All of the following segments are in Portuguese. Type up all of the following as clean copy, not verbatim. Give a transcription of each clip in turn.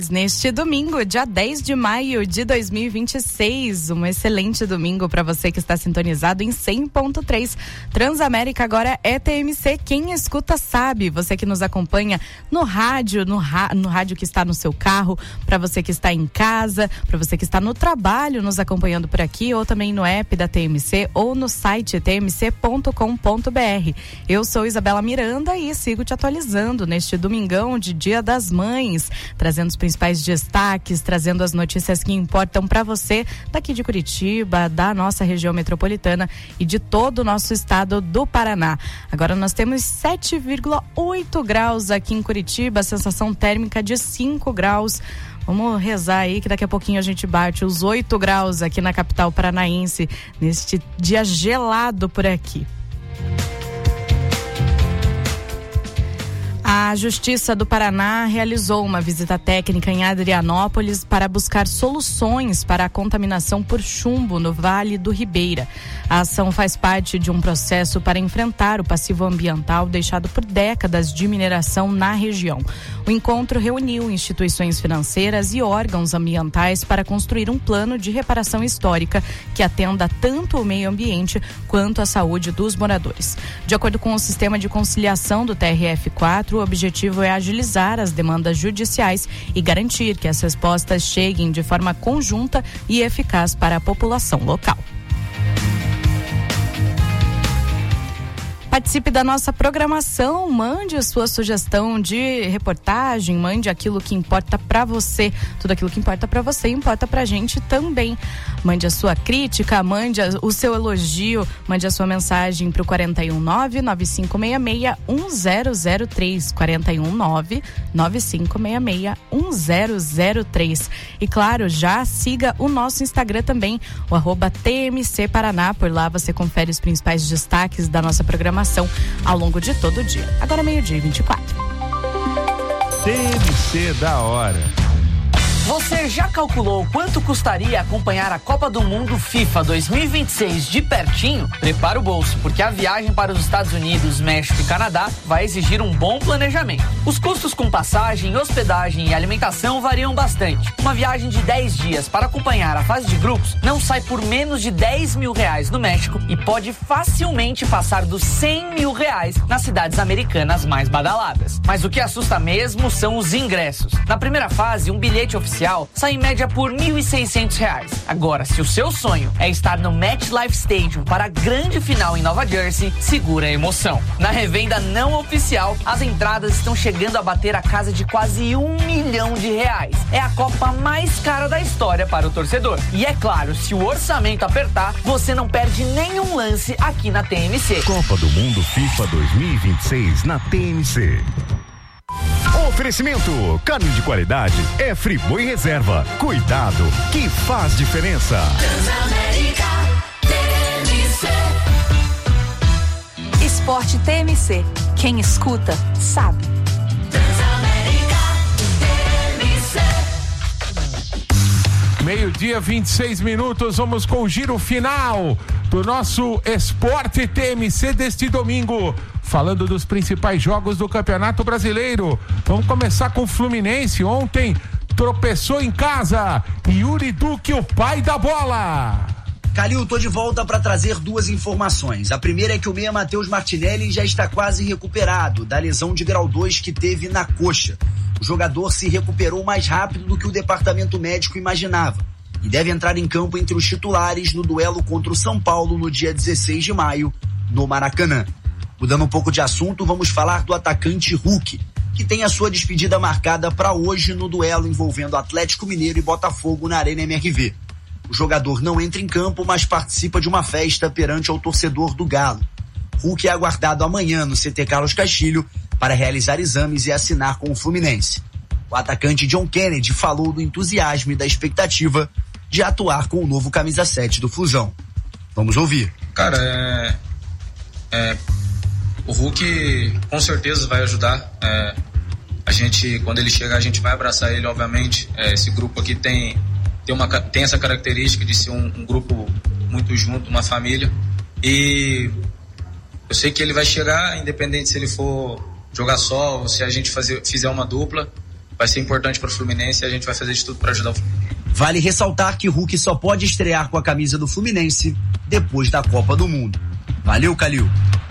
Neste domingo, dia 10 de maio de 2026, um excelente domingo para você que está sintonizado em 100.3. Transamérica agora é TMC, quem escuta sabe. Você que nos acompanha no rádio, no rádio que está no seu carro, para você que está em casa, para você que está no trabalho nos acompanhando por aqui, ou também no app da TMC ou no site tmc.com.br. Eu sou Isabela Miranda e sigo te atualizando neste domingão de Dia das Mães, trazendo os principais destaques, trazendo as notícias que importam para você daqui de Curitiba, da nossa região metropolitana e de todo o nosso estado do Paraná. Agora nós temos 7,8 graus aqui em Curitiba, sensação térmica de 5 graus. Vamos rezar aí que daqui a pouquinho a gente bate os 8 graus aqui na capital paranaense, neste dia gelado por aqui. A Justiça do Paraná realizou uma visita técnica em Adrianópolis para buscar soluções para a contaminação por chumbo no Vale do Ribeira. A ação faz parte de um processo para enfrentar o passivo ambiental deixado por décadas de mineração na região. O encontro reuniu instituições financeiras e órgãos ambientais para construir um plano de reparação histórica que atenda tanto o meio ambiente quanto a saúde dos moradores. De acordo com o sistema de conciliação do TRF4, o objetivo é agilizar as demandas judiciais e garantir que as respostas cheguem de forma conjunta e eficaz para a população local. Participe da nossa programação, mande a sua sugestão de reportagem, mande aquilo que importa pra você. Tudo aquilo que importa pra você importa pra gente também. Mande a sua crítica, mande o seu elogio, mande a sua mensagem pro 419-9566-1003, 419-9566-1003. E claro, já siga o nosso Instagram também, o @TMC Paraná. Por lá você confere os principais destaques da nossa programação ao longo de todo o dia. Agora 12:24. TMC da hora. Você já calculou quanto custaria acompanhar a Copa do Mundo FIFA 2026 de pertinho? Prepara o bolso, porque a viagem para os Estados Unidos, México e Canadá vai exigir um bom planejamento. Os custos com passagem, hospedagem e alimentação variam bastante. Uma viagem de 10 dias para acompanhar a fase de grupos não sai por menos de R$10 mil no México e pode facilmente passar dos R$100 mil nas cidades americanas mais badaladas. Mas o que assusta mesmo são os ingressos. Na primeira fase, um bilhete oficial sai em média por R$1.600. Agora, se o seu sonho é estar no MetLife Stadium para a grande final em Nova Jersey, segura a emoção. Na revenda não oficial, as entradas estão chegando a bater a casa de quase R$1 milhão. É a Copa mais cara da história para o torcedor. E é claro, se o orçamento apertar, você não perde nenhum lance aqui na TMC. Copa do Mundo FIFA 2026 na TMC. Oferecimento: carne de qualidade é Friboi Reserva. Cuidado que faz diferença. Transamérica TMC. Esporte TMC. Quem escuta sabe. Transamérica TMC. 12:26, vamos com o giro final do nosso Esporte TMC deste domingo. Falando dos principais jogos do Campeonato Brasileiro. Vamos começar com o Fluminense. Ontem tropeçou em casa. Yuri Duque, o pai da bola. Calil, tô de volta para trazer duas informações. A primeira é que o meia Matheus Martinelli já está quase recuperado da lesão de grau 2 que teve na coxa. O jogador se recuperou mais rápido do que o departamento médico imaginava e deve entrar em campo entre os titulares no duelo contra o São Paulo no dia 16 de maio, no Maracanã. Mudando um pouco de assunto, vamos falar do atacante Hulk, que tem a sua despedida marcada para hoje no duelo envolvendo Atlético Mineiro e Botafogo na Arena MRV. O jogador não entra em campo, mas participa de uma festa perante ao torcedor do Galo. Hulk é aguardado amanhã no CT Carlos Castilho para realizar exames e assinar com o Fluminense. O atacante John Kennedy falou do entusiasmo e da expectativa de atuar com o novo camisa 7 do Flusão. Vamos ouvir. Cara, o Hulk com certeza vai ajudar. A gente, quando ele chegar, a gente vai abraçar ele, obviamente. Esse grupo aqui tem essa característica de ser um grupo muito junto, uma família. E eu sei que ele vai chegar, independente se ele for jogar só ou se a gente fizer uma dupla, vai ser importante para o Fluminense e a gente vai fazer de tudo para ajudar o Fluminense. Vale ressaltar que Hulk só pode estrear com a camisa do Fluminense depois da Copa do Mundo. Valeu, Calil.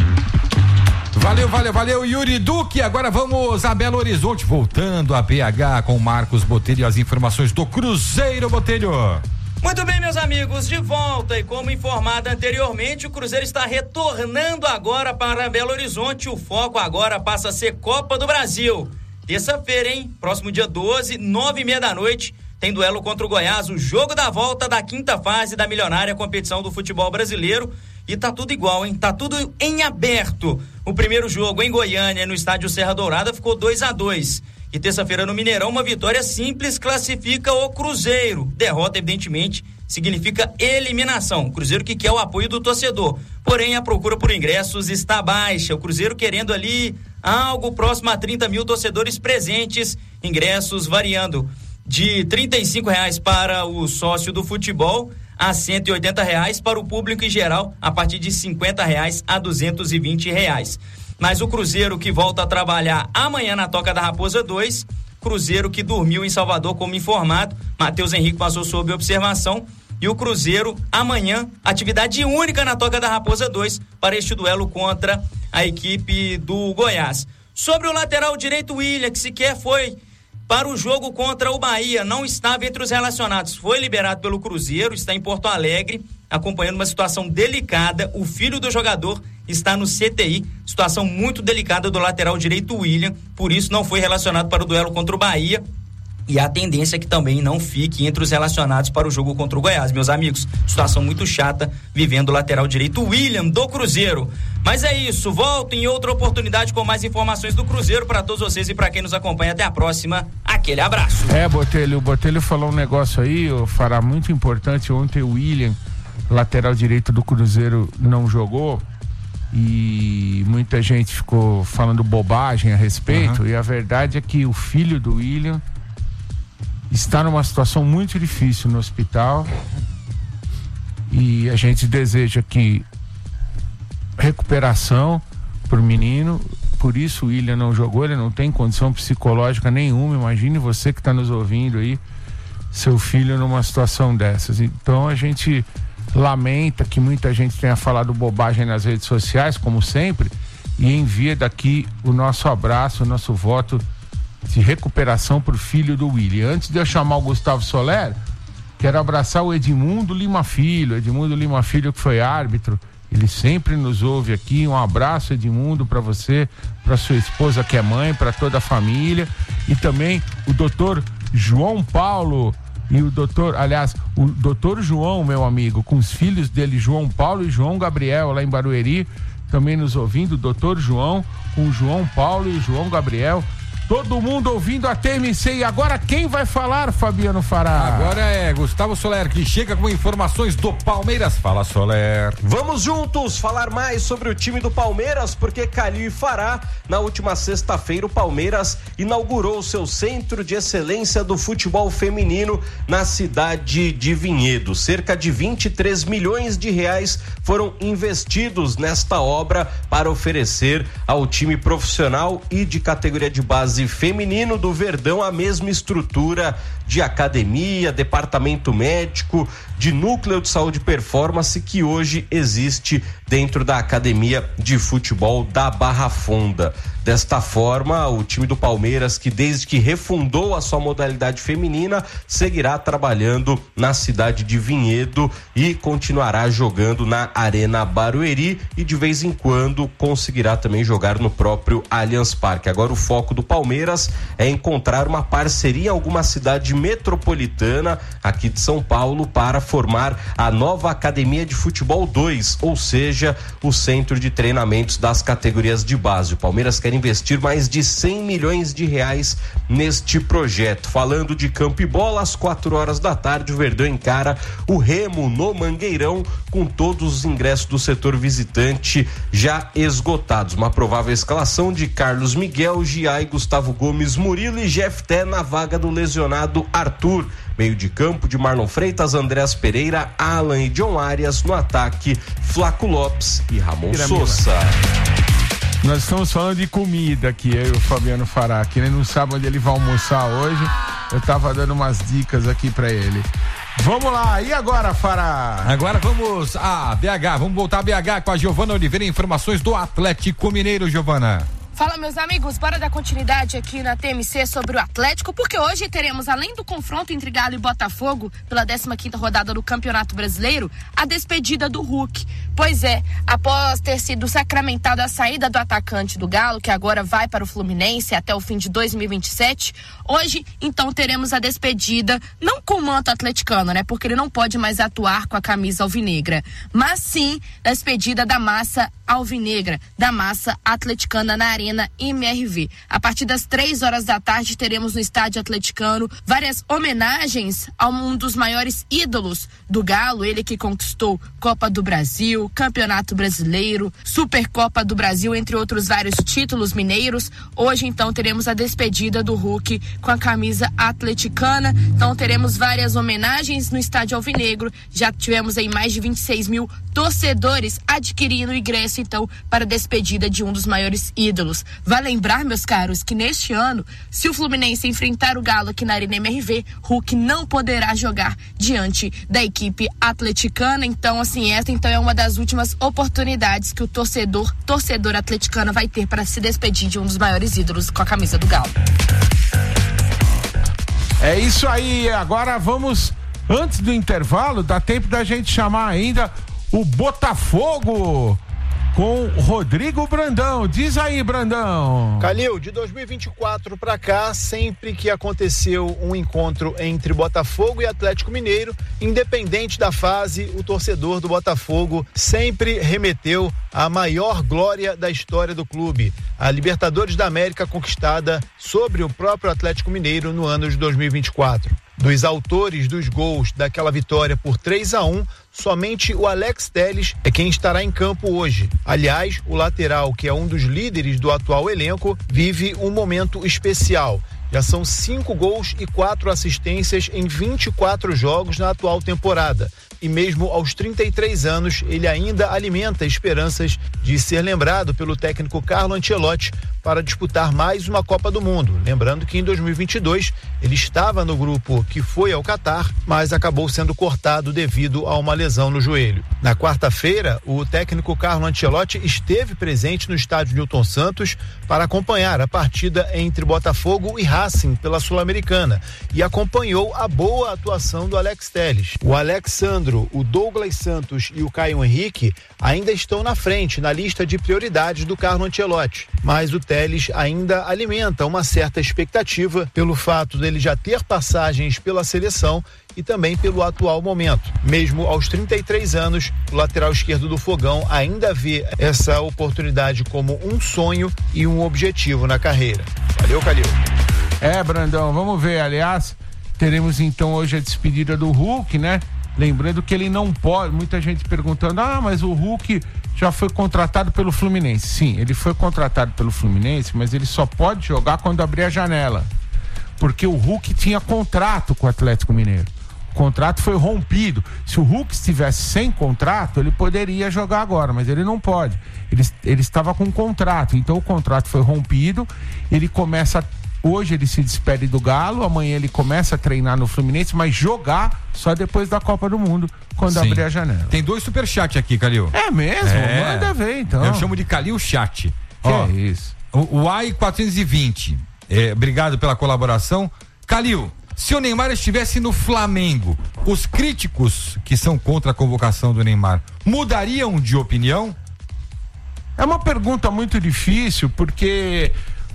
Valeu, Yuri Duque. Agora vamos a Belo Horizonte, voltando a BH com Marcos Botelho e as informações do Cruzeiro, Botelho. Muito bem, meus amigos, de volta, e como informado anteriormente, o Cruzeiro está retornando agora para Belo Horizonte. O foco agora passa a ser Copa do Brasil. Terça-feira, hein? Próximo dia 12, 9h30 da noite, tem duelo contra o Goiás, o jogo da volta da 5ª fase da milionária competição do futebol brasileiro. E tá tudo igual, hein? Tá tudo em aberto. O primeiro jogo em Goiânia, no estádio Serra Dourada, ficou 2-2. E terça-feira no Mineirão, uma vitória simples classifica o Cruzeiro. Derrota, evidentemente, significa eliminação. O Cruzeiro que quer o apoio do torcedor. Porém, a procura por ingressos está baixa. O Cruzeiro querendo ali algo próximo a 30 mil torcedores presentes. Ingressos variando de R$35 para o sócio do futebol a R$180 para o público em geral, a partir de R$50 a R$220. Mas o Cruzeiro que volta a trabalhar amanhã na Toca da Raposa 2, Cruzeiro que dormiu em Salvador, como informado, Matheus Henrique passou sob observação, e o Cruzeiro amanhã, atividade única na Toca da Raposa 2 para este duelo contra a equipe do Goiás. Sobre o lateral direito William, que sequer foi para o jogo contra o Bahia, não estava entre os relacionados, foi liberado pelo Cruzeiro, está em Porto Alegre, acompanhando uma situação delicada. O filho do jogador está no CTI, situação muito delicada do lateral direito William, por isso não foi relacionado para o duelo contra o Bahia, e a tendência é que também não fique entre os relacionados para o jogo contra o Goiás, meus amigos. Situação muito chata vivendo o lateral direito William do Cruzeiro. Mas é isso, volto em outra oportunidade com mais informações do Cruzeiro para todos vocês e para quem nos acompanha. Até a próxima, aquele abraço. O Botelho falou um negócio aí, Fará, muito importante. Ontem o William, lateral direito do Cruzeiro, não jogou e muita gente ficou falando bobagem a respeito, e a verdade é que o filho do William está numa situação muito difícil no hospital e a gente deseja que recuperação pro menino. Por isso o William não jogou, ele não tem condição psicológica nenhuma. Imagine você que está nos ouvindo aí, seu filho numa situação dessas. Então a gente lamenta que muita gente tenha falado bobagem nas redes sociais, como sempre, e envia daqui o nosso abraço, o nosso voto de recuperação pro filho do William. Antes de eu chamar o Gustavo Soler, quero abraçar o Edmundo Lima Filho, que foi árbitro, ele sempre nos ouve aqui. Um abraço, Edmundo, para você, para sua esposa que é mãe, para toda a família, e também o doutor João Paulo e o doutor João, meu amigo, com os filhos dele, João Paulo e João Gabriel, lá em Barueri, também nos ouvindo, o doutor João, com o João Paulo e o João Gabriel. Todo mundo ouvindo a TMC. E agora quem vai falar, Fabiano Fará? Agora é Gustavo Soler, que chega com informações do Palmeiras. Fala, Soler. Vamos juntos falar mais sobre o time do Palmeiras, porque Calil e Fará, na última sexta-feira, o Palmeiras inaugurou seu Centro de Excelência do Futebol Feminino na cidade de Vinhedo. Cerca de 23 milhões de reais foram investidos nesta obra para oferecer ao time profissional e de categoria de base feminino do Verdão a mesma estrutura de academia, departamento médico, de núcleo de saúde e performance que hoje existe dentro da academia de futebol da Barra Funda. Desta forma, o time do Palmeiras, que desde que refundou a sua modalidade feminina, seguirá trabalhando na cidade de Vinhedo e continuará jogando na Arena Barueri e de vez em quando conseguirá também jogar no próprio Allianz Parque. Agora o foco do Palmeiras é encontrar uma parceria em alguma cidade metropolitana aqui de São Paulo para formar a nova Academia de Futebol 2, ou seja, o centro de treinamentos das categorias de base. O Palmeiras quer investir mais de 100 milhões de reais neste projeto. Falando de campo e bola, às 4 da tarde, o Verdão encara o Remo no Mangueirão, com todos os ingressos do setor visitante já esgotados. Uma provável escalação de Carlos Miguel, Giai, Gustavo Gomes, Murilo e Jefté na vaga do lesionado Arthur. Meio de campo de Marlon Freitas, Andreas Pereira, Alan e John Arias. No ataque, Flaco Lopes e Ramon Sousa. Nós estamos falando de comida aqui, eu e o Fabiano Fará, que ele não sabe onde ele vai almoçar hoje. Eu tava dando umas dicas aqui pra ele. Vamos lá, e agora, Fará? Agora vamos a BH, vamos voltar a BH com a Giovana Oliveira, informações do Atlético Mineiro, Giovana. Fala, meus amigos, bora dar continuidade aqui na TMC sobre o Atlético, porque hoje teremos, além do confronto entre Galo e Botafogo, pela 15ª rodada do Campeonato Brasileiro, a despedida do Hulk. Pois é, após ter sido sacramentada a saída do atacante do Galo, que agora vai para o Fluminense até o fim de 2027, hoje, então, teremos a despedida, não com o manto atleticano, né, porque ele não pode mais atuar com a camisa alvinegra, mas sim a despedida da massa alvinegra, da massa atleticana na Arena MRV. A partir das 3 horas da tarde teremos no estádio atleticano várias homenagens a um dos maiores ídolos do Galo, ele que conquistou Copa do Brasil, Campeonato Brasileiro, Supercopa do Brasil, entre outros vários títulos mineiros. Hoje então teremos a despedida do Hulk com a camisa atleticana, então teremos várias homenagens no estádio alvinegro. Já tivemos aí mais de 26 mil torcedores adquirindo ingresso então para a despedida de um dos maiores ídolos. Vai lembrar, meus caros, que neste ano, se o Fluminense enfrentar o Galo aqui na Arena MRV, Hulk não poderá jogar diante da equipe atleticana. Então, assim, essa então é uma das últimas oportunidades que o torcedor atleticano vai ter para se despedir de um dos maiores ídolos com a camisa do Galo. É isso aí, agora vamos, antes do intervalo, dá tempo da gente chamar ainda o Botafogo com Rodrigo Brandão. Diz aí, Brandão. Calil, de 2024 para cá, sempre que aconteceu um encontro entre Botafogo e Atlético Mineiro, independente da fase, o torcedor do Botafogo sempre remeteu à maior glória da história do clube, a Libertadores da América conquistada sobre o próprio Atlético Mineiro no ano de 2024. Dos autores dos gols daquela vitória por 3-1, somente o Alex Telles é quem estará em campo hoje. Aliás, o lateral, que é um dos líderes do atual elenco, vive um momento especial. Já são 5 gols e 4 assistências em 24 jogos na atual temporada. E mesmo aos 33 anos, ele ainda alimenta esperanças de ser lembrado pelo técnico Carlo Ancelotti para disputar mais uma Copa do Mundo. Lembrando que em 2022 ele estava no grupo que foi ao Catar, mas acabou sendo cortado devido a uma lesão no joelho. Na quarta-feira, o técnico Carlo Ancelotti esteve presente no estádio Newton Santos para acompanhar a partida entre Botafogo e Racing pela Sul-Americana e acompanhou a boa atuação do Alex Telles. O Alexandro, o Douglas Santos e o Caio Henrique ainda estão na frente na lista de prioridades do Carlo Ancelotti, mas o Telles ainda alimenta uma certa expectativa pelo fato dele já ter passagens pela seleção e também pelo atual momento. Mesmo aos 33 anos, o lateral esquerdo do Fogão ainda vê essa oportunidade como um sonho e um objetivo na carreira. Valeu, Calil. Brandão, vamos ver, aliás, teremos então hoje a despedida do Hulk, né? Lembrando que ele não pode, muita gente perguntando, mas o Hulk já foi contratado pelo Fluminense. Sim, ele foi contratado pelo Fluminense, mas ele só pode jogar quando abrir a janela, porque o Hulk tinha contrato com o Atlético Mineiro. O contrato foi rompido. Se o Hulk estivesse sem contrato, ele poderia jogar agora, mas ele não pode. Ele estava com contrato, então o contrato foi rompido. Ele começa, hoje ele se despede do Galo, amanhã ele começa a treinar no Fluminense, mas jogar só depois da Copa do Mundo, quando abrir a janela. Tem 2 superchats aqui, Calil. É mesmo? Manda ver, então. Eu chamo de Calil Chat. É isso. O AI420, obrigado pela colaboração. Calil, se o Neymar estivesse no Flamengo, os críticos que são contra a convocação do Neymar mudariam de opinião? É uma pergunta muito difícil, porque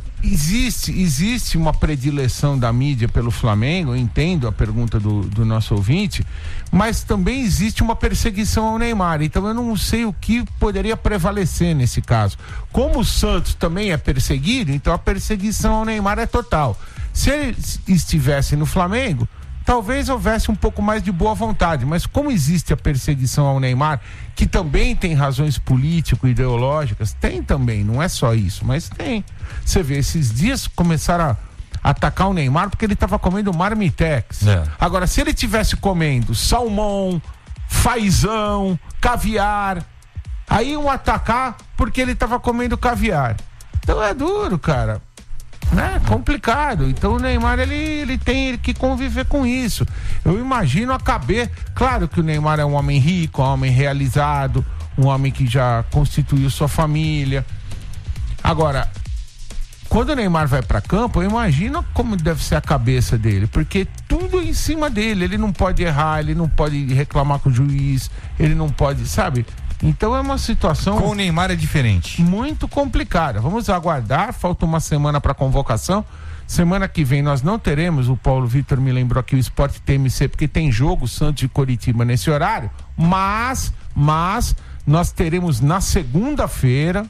existe uma predileção da mídia pelo Flamengo, eu entendo a pergunta do nosso ouvinte, mas também existe uma perseguição ao Neymar, então eu não sei o que poderia prevalecer nesse caso. Como o Santos também é perseguido, então a perseguição ao Neymar é total. Se ele estivesse no Flamengo, talvez houvesse um pouco mais de boa vontade, mas como existe a perseguição ao Neymar, que também tem razões político-ideológicas, tem também, não é só isso, mas tem. Você vê, esses dias começaram a atacar o Neymar porque ele estava comendo marmitex. Agora, se ele estivesse comendo salmão, fazão, caviar, Aí iam atacar porque ele tava comendo caviar. Então é duro, cara. É complicado. Então o Neymar ele tem que conviver com isso. Eu imagino a cabeça. Claro que o Neymar é um homem rico, um homem realizado, um homem que já constituiu sua família. Agora, quando o Neymar vai para campo, eu imagino como deve ser a cabeça dele, porque tudo em cima dele. Ele não pode errar, ele não pode reclamar com o juiz, ele não pode, sabe? Então é uma situação... Com o Neymar é diferente. Muito complicada. Vamos aguardar, falta uma semana para convocação. Semana que vem nós não teremos, o Paulo Vitor me lembrou aqui, o Sport TMC, porque tem jogo Santos e Coritiba nesse horário, mas nós teremos na segunda-feira,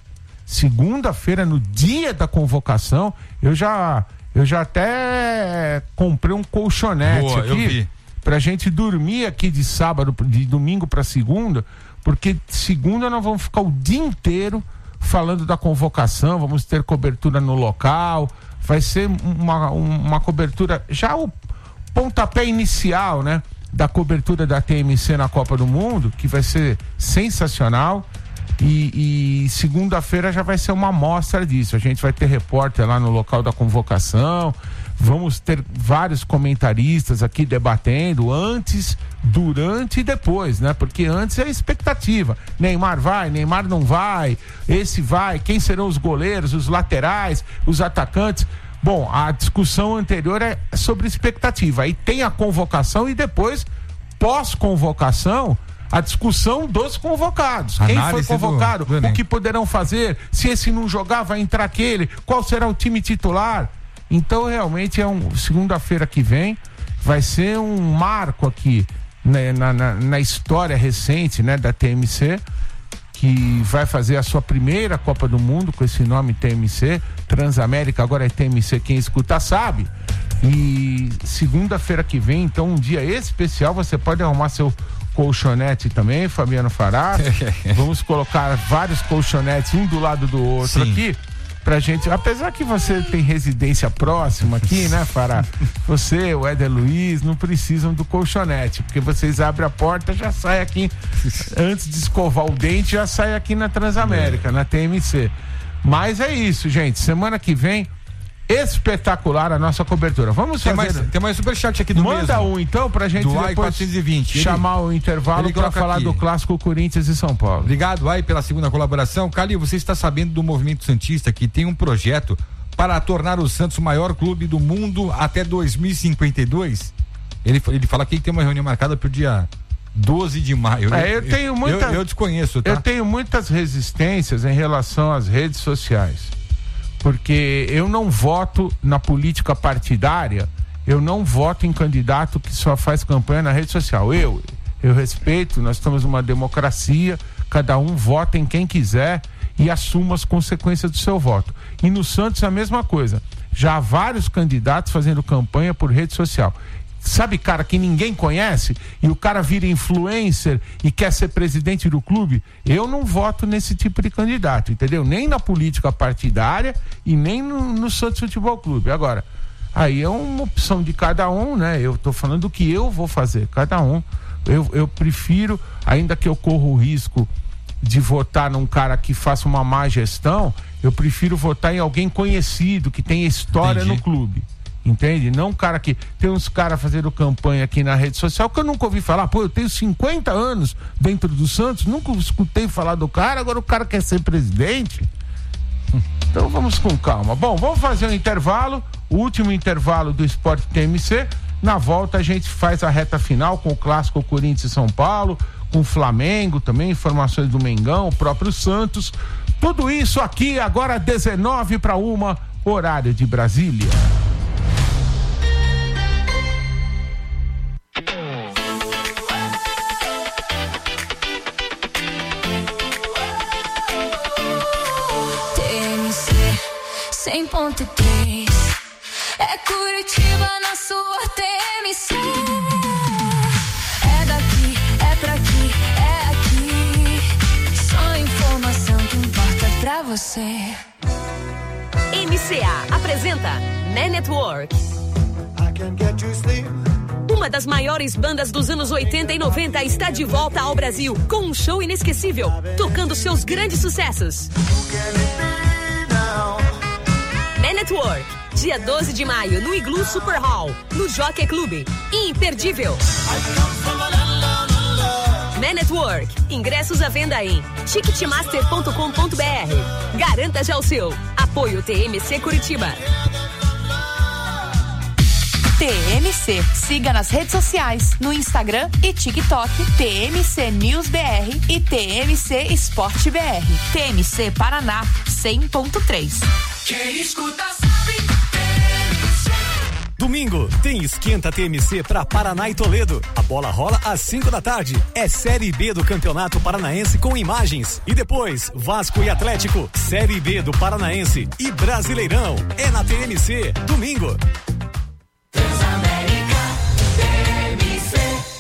no dia da convocação, eu já até comprei um colchonete. Boa, aqui, eu vi. pra gente dormir aqui de sábado, de domingo para segunda, porque segunda nós vamos ficar o dia inteiro falando da convocação, vamos ter cobertura no local, vai ser uma cobertura, já o pontapé inicial, né, da cobertura da TMC na Copa do Mundo, que vai ser sensacional. E segunda-feira já vai ser uma amostra disso. A gente vai ter repórter lá no local da convocação, vamos ter vários comentaristas aqui debatendo antes, durante e depois, né? Porque antes é a expectativa. Neymar vai, Neymar não vai, esse vai, quem serão os goleiros, os laterais, os atacantes. Bom, a discussão anterior é sobre expectativa. Aí tem a convocação e depois, pós-convocação, a discussão dos convocados. Quem foi convocado, o que poderão fazer, se esse não jogar, vai entrar aquele, qual será o time titular. Então realmente segunda-feira que vem vai ser um marco aqui, né, na história recente, né, da TMC, que vai fazer a sua primeira Copa do Mundo com esse nome TMC, Transamérica, agora é TMC, quem escuta sabe. E segunda-feira que vem, então um dia especial, você pode arrumar seu colchonete também, Fabiano Fará. Vamos colocar vários colchonetes um do lado do outro. Sim. Aqui pra gente, apesar que você tem residência próxima aqui, né, Fará? Você, o Éder Luiz, não precisam do colchonete, porque vocês abrem a porta, já sai aqui, antes de escovar o dente, já sai aqui na Transamérica, na TMC. Mas é isso, gente, semana que vem espetacular a nossa cobertura. Vamos fazer... Tem mais superchat aqui do Manda mesmo. Um então pra gente do depois 420. chamar o intervalo para falar do clássico Corinthians e São Paulo. Obrigado, Ai, pela segunda colaboração. Calil, você está sabendo do movimento santista que tem um projeto para tornar o Santos o maior clube do mundo até 2052? Ele fala aqui que tem uma reunião marcada para o dia 12 de maio. Eu desconheço, tá? Eu tenho muitas resistências em relação às redes sociais. Porque eu não voto na política partidária, eu não voto em candidato que só faz campanha na rede social. Eu respeito, nós estamos numa democracia, cada um vota em quem quiser e assuma as consequências do seu voto. E no Santos a mesma coisa. Já há vários candidatos fazendo campanha por rede social. Sabe, cara, que ninguém conhece e o cara vira influencer e quer ser presidente do clube? Eu não voto nesse tipo de candidato, entendeu? Nem na política partidária e nem no Santos Futebol Clube. Agora, aí é uma opção de cada um, né? Eu tô falando do que eu vou fazer, cada um. Eu prefiro, ainda que eu corra o risco de votar num cara que faça uma má gestão, eu prefiro votar em alguém conhecido, que tenha história no clube. Entende? Não um cara que... Tem uns caras fazendo campanha aqui na rede social que eu nunca ouvi falar. Pô, eu tenho 50 anos dentro do Santos, nunca escutei falar do cara, agora o cara quer ser presidente. Então vamos com calma. Bom, vamos fazer um intervalo, o último intervalo do Sport TMC. Na volta a gente faz a reta final com o clássico Corinthians e São Paulo, com o Flamengo também, informações do Mengão, o próprio Santos. Tudo isso aqui agora 19:01, horário de Brasília. TMC 100.3 é Curitiba na sua TMC. É daqui, é pra aqui, é aqui. Só informação que importa pra você. MCA apresenta Né Network. Uma das maiores bandas dos anos 80 e 90 está de volta ao Brasil com um show inesquecível, tocando seus grandes sucessos. Man at Work, dia 12 de maio no Igloo Super Hall, no Jockey Club. Imperdível. Man at Work, ingressos à venda em ticketmaster.com.br. Garanta já o seu. Apoio TMC Curitiba. TMC. Siga nas redes sociais, no Instagram e TikTok, TMC News BR e TMC Esporte BR. TMC Paraná 100.3. Quem escuta sabe. Domingo tem Esquenta TMC para Paraná e Toledo. A bola rola às 5 da tarde. É Série B do Campeonato Paranaense com imagens. E depois, Vasco e Atlético, Série B do Paranaense e Brasileirão. É na TMC, domingo. Transamérica, TMC.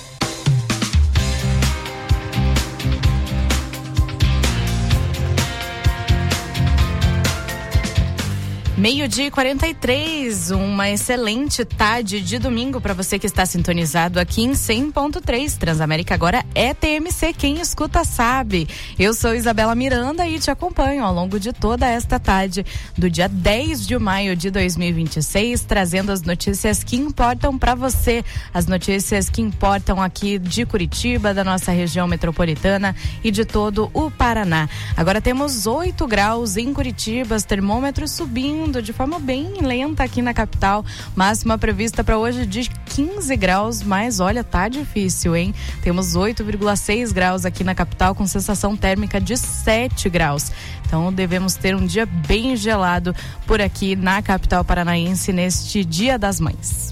Meio-dia e 43, uma excelente tarde de domingo para você que está sintonizado aqui em 100.3. Transamérica agora é TMC, quem escuta sabe. Eu sou Isabela Miranda e te acompanho ao longo de toda esta tarde do dia 10 de maio de 2026, trazendo as notícias que importam para você, as notícias que importam aqui de Curitiba, da nossa região metropolitana e de todo o Paraná. Agora temos 8 graus em Curitiba, os termômetros subindo de forma bem lenta aqui na capital, máxima prevista para hoje de 15 graus, mas olha, tá difícil, hein? Temos 8,6 graus aqui na capital com sensação térmica de 7 graus. Então devemos ter um dia bem gelado por aqui na capital paranaense neste Dia das Mães.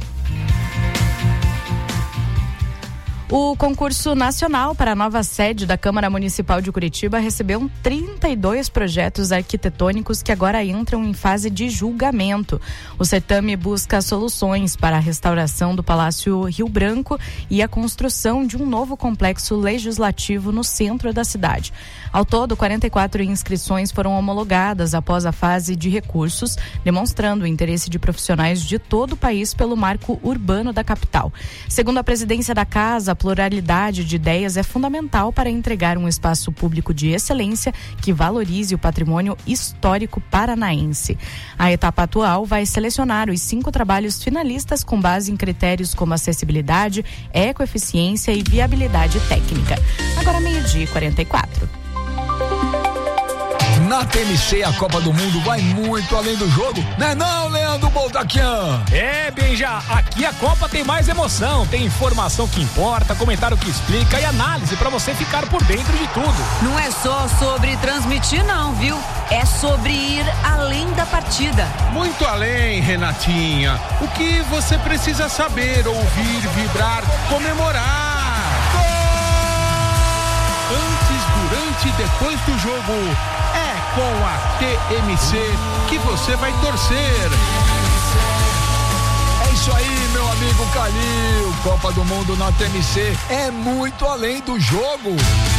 O concurso nacional para a nova sede da Câmara Municipal de Curitiba recebeu 32 projetos arquitetônicos que agora entram em fase de julgamento. O certame busca soluções para a restauração do Palácio Rio Branco e a construção de um novo complexo legislativo no centro da cidade. Ao todo, 44 inscrições foram homologadas após a fase de recursos, demonstrando o interesse de profissionais de todo o país pelo marco urbano da capital. Segundo a presidência da casa, a pluralidade de ideias é fundamental para entregar um espaço público de excelência que valorize o patrimônio histórico paranaense. A etapa atual vai selecionar os 5 trabalhos finalistas com base em critérios como acessibilidade, ecoeficiência e viabilidade técnica. Agora 12h44. Na TMC, a Copa do Mundo vai muito além do jogo, né não, Leandro Boldaquian? É, Benja, aqui a Copa tem mais emoção, tem informação que importa, comentário que explica e análise pra você ficar por dentro de tudo. Não é só sobre transmitir não, viu? É sobre ir além da partida. Muito além, Renatinha. O que você precisa saber, ouvir, vibrar, comemorar. Gol! Antes, durante e depois do jogo. É com a TMC que você vai torcer. É isso aí, meu amigo Calil. Copa do Mundo na TMC é muito além do jogo.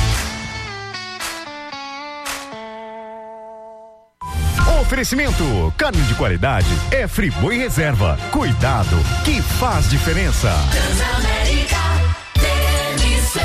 Oferecimento, carne de qualidade é Friboi Reserva. Cuidado, que faz diferença. Transamérica TMC.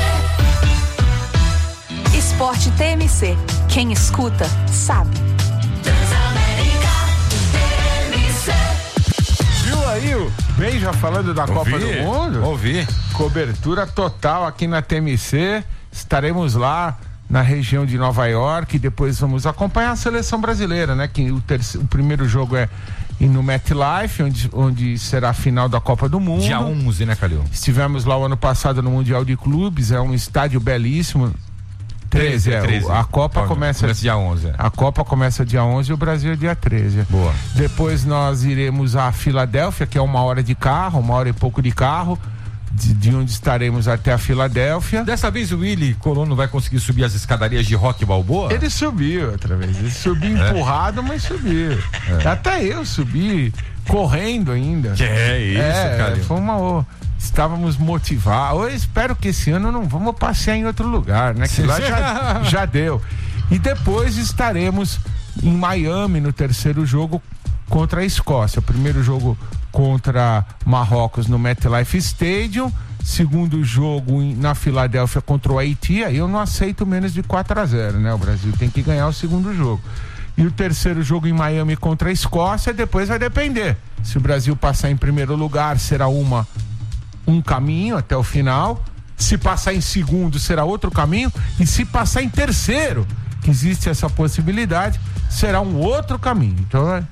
Esporte TMC. Quem escuta, sabe. Transamérica TMC. Viu aí o Benja falando da Copa do Mundo? Ouvi. Cobertura total aqui na TMC. Estaremos lá na região de Nova York. Depois vamos acompanhar a seleção brasileira, né? Que o primeiro jogo é no MetLife, onde será a final da Copa do Mundo. Dia 11, né, Calil? Estivemos lá o ano passado no Mundial de Clubes. É um estádio belíssimo. 13. A Copa começa dia 11. A Copa começa dia 11 e o Brasil é dia 13. Boa. Depois nós iremos a Filadélfia, que é 1 hora de carro, 1 hora e pouco de carro, de onde estaremos até a Filadélfia. Dessa vez o Willy Colono vai conseguir subir as escadarias de Roque Balboa? Ele subiu outra vez. Ele subiu empurrado, mas subiu. Até eu subi correndo ainda. Que é isso, cara. Foi uma... Estávamos motivados. Eu espero que esse ano não vamos passear em outro lugar, né? Que lá já deu. E depois estaremos em Miami no terceiro jogo contra a Escócia. Primeiro jogo contra Marrocos no MetLife Stadium, segundo jogo na Filadélfia contra o Haiti. Aí eu não aceito menos de 4-0, né? O Brasil tem que ganhar o segundo jogo. E o terceiro jogo em Miami contra a Escócia. Depois vai depender. Se o Brasil passar em primeiro lugar, será um caminho até o final. Se passar em segundo, será outro caminho. E se passar em terceiro, que existe essa possibilidade, será um outro caminho. Então,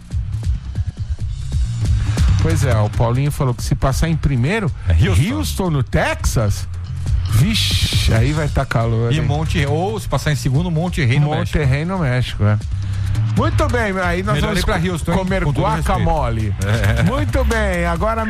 pois é, o Paulinho falou que se passar em primeiro, Houston no Texas, vixe, aí vai estar calor. E ou se passar em segundo, Monterrey no México. Monterrey no México, é. Muito bem, aí nós vamos Houston, comer guacamole. Muito bem, agora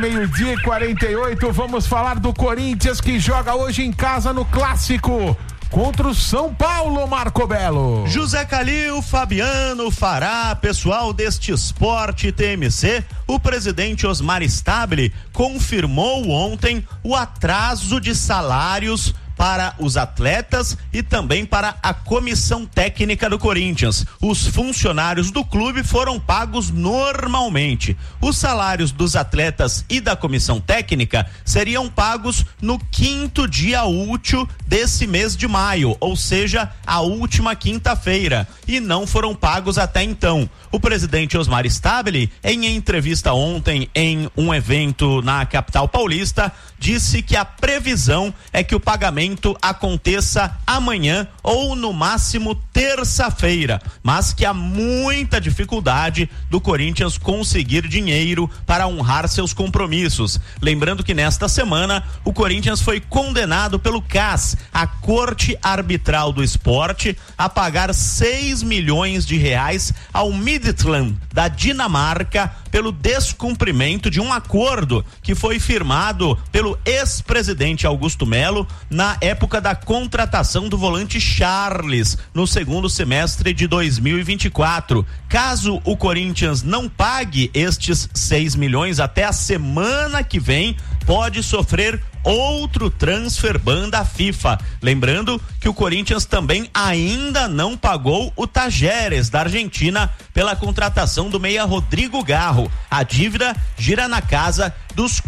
12:48, vamos falar do Corinthians, que joga hoje em casa no Clássico contra o São Paulo, Marco Belo. José Calil, Fabiano, Fará, pessoal deste Esporte TMC, o presidente Osmar Stabile confirmou ontem o atraso de salários para os atletas e também para a comissão técnica do Corinthians. Os funcionários do clube foram pagos normalmente. Os salários dos atletas e da comissão técnica seriam pagos no 5º dia útil desse mês de maio, ou seja, a última quinta-feira, e não foram pagos até então. O presidente Osmar Stabile, em entrevista ontem em um evento na capital paulista, disse que a previsão é que o pagamento aconteça amanhã ou no máximo terça-feira, mas que há muita dificuldade do Corinthians conseguir dinheiro para honrar seus compromissos. Lembrando que nesta semana o Corinthians foi condenado pelo CAS, a Corte Arbitral do Esporte, a pagar 6 milhões de reais ao Midtjylland da Dinamarca pelo descumprimento de um acordo que foi firmado pelo ex-presidente Augusto Melo na época da contratação do volante Charles no segundo semestre de 2024. Caso o Corinthians não pague estes 6 milhões até a semana que vem, pode sofrer outro transfer ban da FIFA. Lembrando que o Corinthians também ainda não pagou o Tajeres da Argentina pela contratação do meia Rodrigo Garro. A dívida gira na casa dos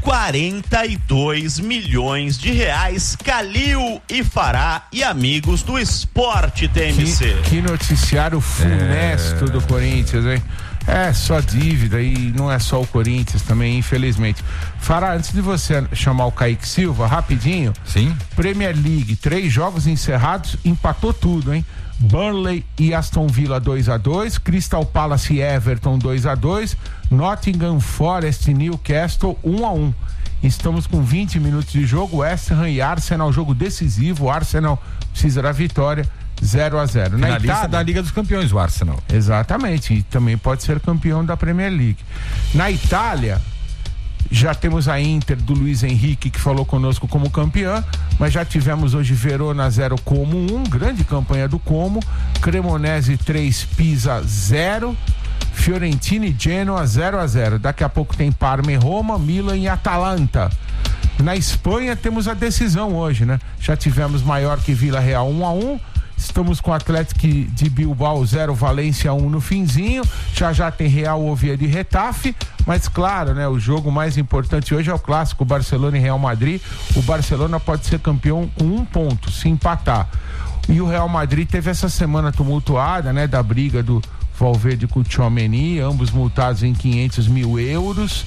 42 milhões de reais. Calil e Fará e amigos do Esporte TMC. Que noticiário funesto do Corinthians, hein? É só dívida e não é só o Corinthians também, infelizmente. Fará, antes de você chamar o Kaique Silva, rapidinho. Sim. Premier League, 3 jogos encerrados, empatou tudo, hein? Burnley e Aston Villa 2-2, Crystal Palace e Everton 2-2, Nottingham Forest e Newcastle 1-1. Estamos com 20 minutos de jogo, West Ham e Arsenal, jogo decisivo, o Arsenal precisa da vitória. 0-0. Na lista da Liga dos Campeões, o Arsenal. Exatamente, e também pode ser campeão da Premier League. Na Itália, já temos a Inter do Luiz Henrique, que falou conosco como campeã, mas já tivemos hoje Verona 0 Como 1, grande campanha do Como, Cremonese 3, Pisa 0, Fiorentina e Genoa 0-0. Daqui a pouco tem Parma e Roma, Milan e Atalanta. Na Espanha temos a decisão hoje, né? Já tivemos Mallorca e Vila Real 1-1. Estamos com o Atlético de Bilbao 0, Valência 1 no finzinho. Já tem Real Oviedo e Retafe. Mas claro, né? O jogo mais importante hoje é o clássico Barcelona e Real Madrid. O Barcelona pode ser campeão com 1 ponto, se empatar. E o Real Madrid teve essa semana tumultuada, né? Da briga do Valverde com o Tchouaméni, ambos multados em 500 mil euros.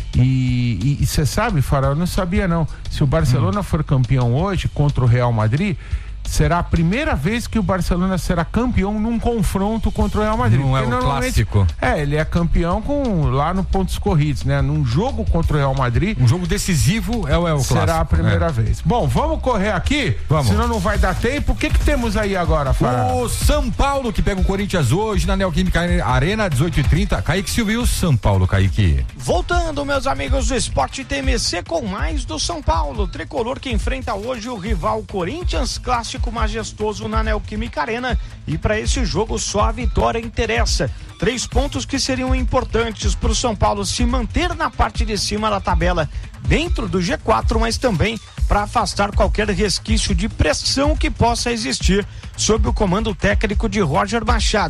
E você sabe, Fará, eu não sabia não. Se o Barcelona for campeão hoje contra o Real Madrid, será a primeira vez que o Barcelona será campeão num confronto contra o Real Madrid. Não é o clássico. Ele é campeão lá no pontos corridos, né? Num jogo contra o Real Madrid. Um jogo decisivo é o clássico. Será a primeira vez. Bom, vamos correr aqui? Vamos. Senão não vai dar tempo. O que temos aí agora, Fará? O São Paulo, que pega o Corinthians hoje na Neoquímica Arena, 18h30. Kaique Silva e o São Paulo, Kaique. Voltando, meus amigos do Esporte TMC, com mais do São Paulo. Tricolor que enfrenta hoje o rival Corinthians, clássico majestoso na Neoquímica Arena, e para esse jogo só a vitória interessa. 3 pontos que seriam importantes para o São Paulo se manter na parte de cima da tabela, dentro do G4, mas também para afastar qualquer resquício de pressão que possa existir sob o comando técnico de Roger Machado.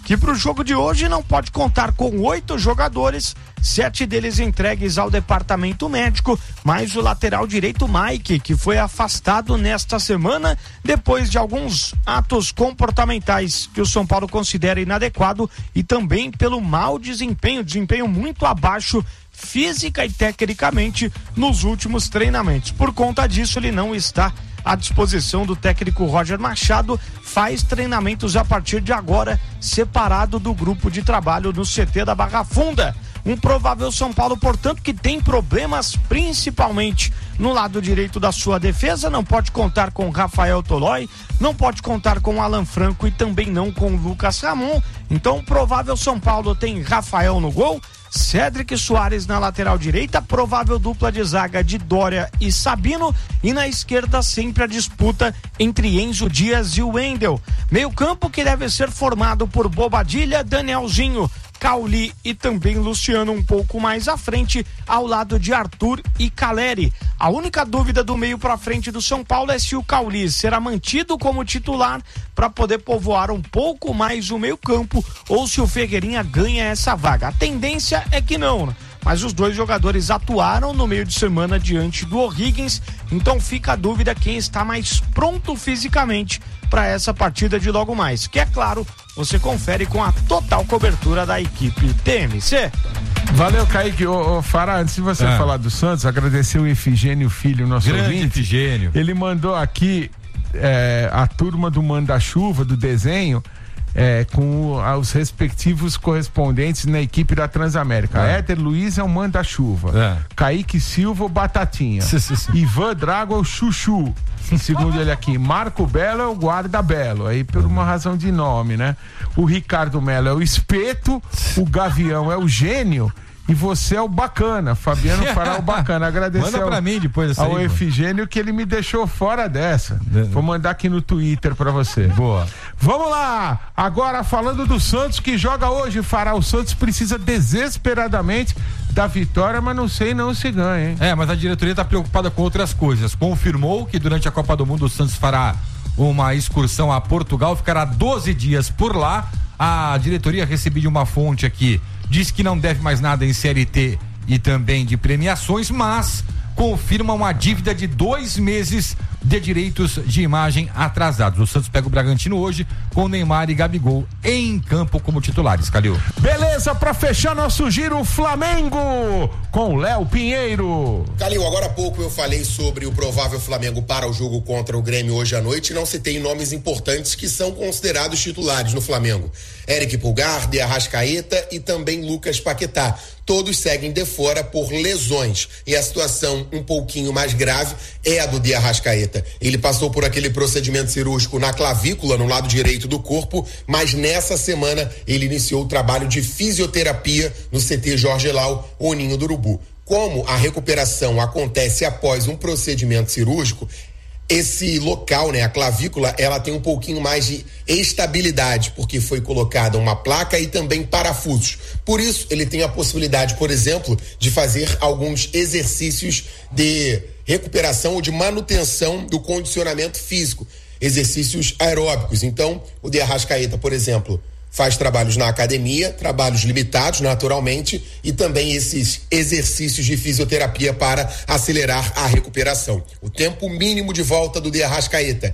que para o jogo de hoje não pode contar com 8 jogadores, 7 deles entregues ao departamento médico, mais o lateral direito Mike, que foi afastado nesta semana depois de alguns atos comportamentais que o São Paulo considera inadequado e também pelo mau desempenho muito abaixo física e tecnicamente nos últimos treinamentos. Por conta disso, ele não está à disposição do técnico Roger Machado, faz treinamentos a partir de agora, separado do grupo de trabalho no CT da Barra Funda. Um provável São Paulo, portanto, que tem problemas principalmente no lado direito da sua defesa, não pode contar com Rafael Tolói, não pode contar com Alan Franco e também não com Lucas Ramon. Então, o provável São Paulo tem Rafael no gol, Cédric Soares na lateral direita, provável dupla de zaga de Dória e Sabino, e na esquerda sempre a disputa entre Enzo Dias e o Wendel. Meio campo que deve ser formado por Bobadilha, Danielzinho, Cauli e também Luciano um pouco mais à frente, ao lado de Arthur e Caleri. A única dúvida do meio para frente do São Paulo é se o Cauli será mantido como titular para poder povoar um pouco mais o meio campo ou se o Ferreirinha ganha essa vaga. A tendência é que não, mas os dois jogadores atuaram no meio de semana diante do O'Higgins, então fica a dúvida quem está mais pronto fisicamente para essa partida de logo mais, que é claro, você confere com a total cobertura da equipe TMC. Valeu, Kaique. Ô, Fará, antes de você falar do Santos, agradecer o Efigênio Filho, nosso grande ouvinte. Efigênio. Ele mandou aqui a turma do Manda-Chuva, do desenho, com os respectivos correspondentes na equipe da Transamérica. Éder Luiz é o Manda-Chuva. Kaique Silva, o Batatinha. Ivan Drago é o Chuchu. Segundo ele aqui, Marco Belo é o Guarda Belo, aí por uma razão de nome, né? O Ricardo Melo é o Espeto, o Gavião é o Gênio e você é o Bacana. Fabiano Fará o Bacana. Agradecer manda pra mim depois ao Efigênio que ele me deixou fora dessa. Vou mandar aqui no Twitter pra você. Boa. Vamos lá, agora falando do Santos que joga hoje, Fará. O Santos precisa desesperadamente da vitória, mas não sei não se ganha, hein? Mas a diretoria está preocupada com outras coisas. Confirmou que durante a Copa do Mundo o Santos fará uma excursão a Portugal, ficará 12 dias por lá. A diretoria recebeu de uma fonte aqui, diz que não deve mais nada em CLT e também de premiações, mas confirma uma dívida de 2 meses de direitos de imagem atrasados. O Santos pega o Bragantino hoje com Neymar e Gabigol em campo como titulares, Calil. Beleza, pra fechar nosso giro, Flamengo com Léo Pinheiro. Calil, agora há pouco eu falei sobre o provável Flamengo para o jogo contra o Grêmio hoje à noite e não citei nomes importantes que são considerados titulares no Flamengo. Eric Pulgar, De Arrascaeta e também Lucas Paquetá. Todos seguem de fora por lesões e a situação um pouquinho mais grave é a do De Arrascaeta. Ele passou por aquele procedimento cirúrgico na clavícula, no lado direito do corpo, mas nessa semana ele iniciou o trabalho de fisioterapia no CT Jorge Lau, o Ninho do Urubu. Como a recuperação acontece após um procedimento cirúrgico, esse local, a clavícula, ela tem um pouquinho mais de estabilidade, porque foi colocada uma placa e também parafusos. Por isso, ele tem a possibilidade, por exemplo, de fazer alguns exercícios de recuperação ou de manutenção do condicionamento físico, exercícios aeróbicos. Então, o De Arrascaeta, por exemplo, faz trabalhos na academia, trabalhos limitados, naturalmente, e também esses exercícios de fisioterapia para acelerar a recuperação. O tempo mínimo de volta do De Arrascaeta,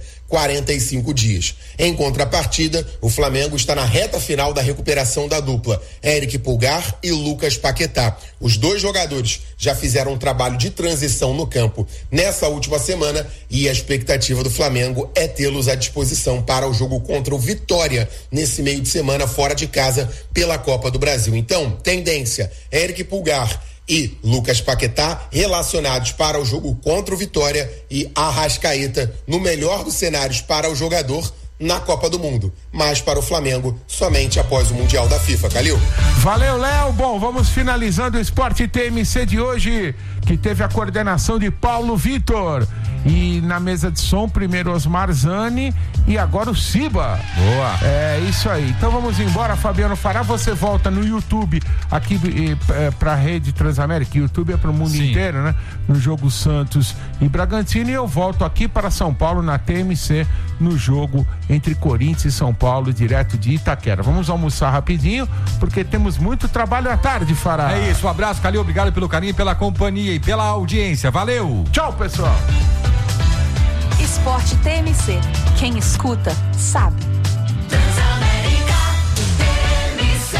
45 dias. Em contrapartida, o Flamengo está na reta final da recuperação da dupla Eric Pulgar e Lucas Paquetá. Os dois jogadores já fizeram um trabalho de transição no campo nessa última semana e a expectativa do Flamengo é tê-los à disposição para o jogo contra o Vitória nesse meio de semana fora de casa pela Copa do Brasil. Então, tendência, Eric Pulgar e Lucas Paquetá relacionados para o jogo contra o Vitória e Arrascaeta no melhor dos cenários para o jogador na Copa do Mundo, mas para o Flamengo somente após o Mundial da FIFA. Calil. Valeu, Léo. Bom, vamos finalizando o Esporte TMC de hoje, que teve a coordenação de Paulo Vitor. E na mesa de som, primeiro Osmar Zani e agora o Ciba. Boa. É isso aí. Então vamos embora, Fabiano Fará. Você volta no YouTube aqui pra Rede Transamérica. YouTube é pro mundo inteiro, né? No jogo Santos e Bragantino. E eu volto aqui para São Paulo na TMC no jogo entre Corinthians e São Paulo, direto de Itaquera. Vamos almoçar rapidinho, porque temos muito trabalho à tarde, Fará. É isso, um abraço, Calil, obrigado pelo carinho, pela companhia e pela audiência. Valeu! Tchau, pessoal! Esporte TMC. Quem escuta, sabe. Transamérica TMC.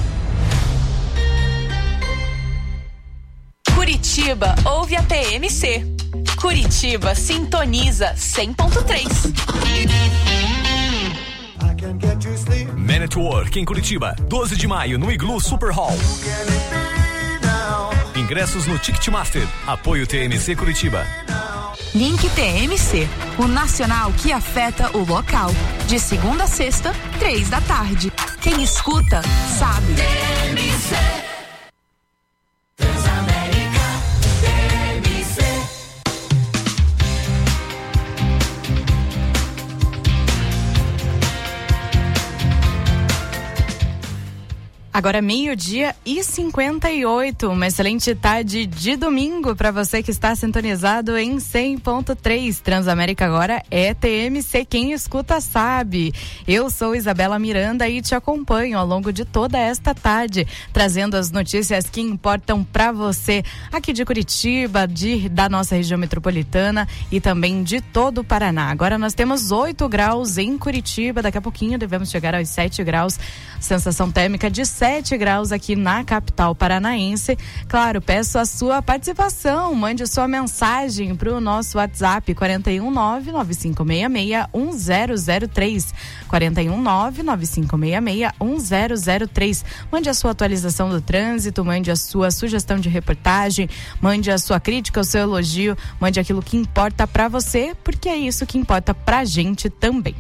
Curitiba ouve a TMC. Curitiba sintoniza 100.3. Man at Work em Curitiba, 12 de maio no Iglu Super Hall. Ingressos no Ticketmaster. Apoio TMC Curitiba. Link TMC, o nacional que afeta o local. De segunda a sexta, 3 da tarde. Quem escuta, sabe. TMC. Transamérica TMC. Agora 12:58, uma excelente tarde de domingo para você que está sintonizado em 100.3. Transamérica agora é TMC, quem escuta sabe. Eu sou Isabela Miranda e te acompanho ao longo de toda esta tarde, trazendo as notícias que importam para você aqui de Curitiba, da nossa região metropolitana e também de todo o Paraná. Agora nós temos 8 graus em Curitiba, daqui a pouquinho devemos chegar aos 7 graus, sensação térmica de 7 graus aqui na capital paranaense. Claro, peço a sua participação, mande sua mensagem para o nosso WhatsApp 419-9566-1003, 419-9566-1003. Mande a sua atualização do trânsito, mande a sua sugestão de reportagem, mande a sua crítica, o seu elogio, mande aquilo que importa para você, porque é isso que importa pra gente também.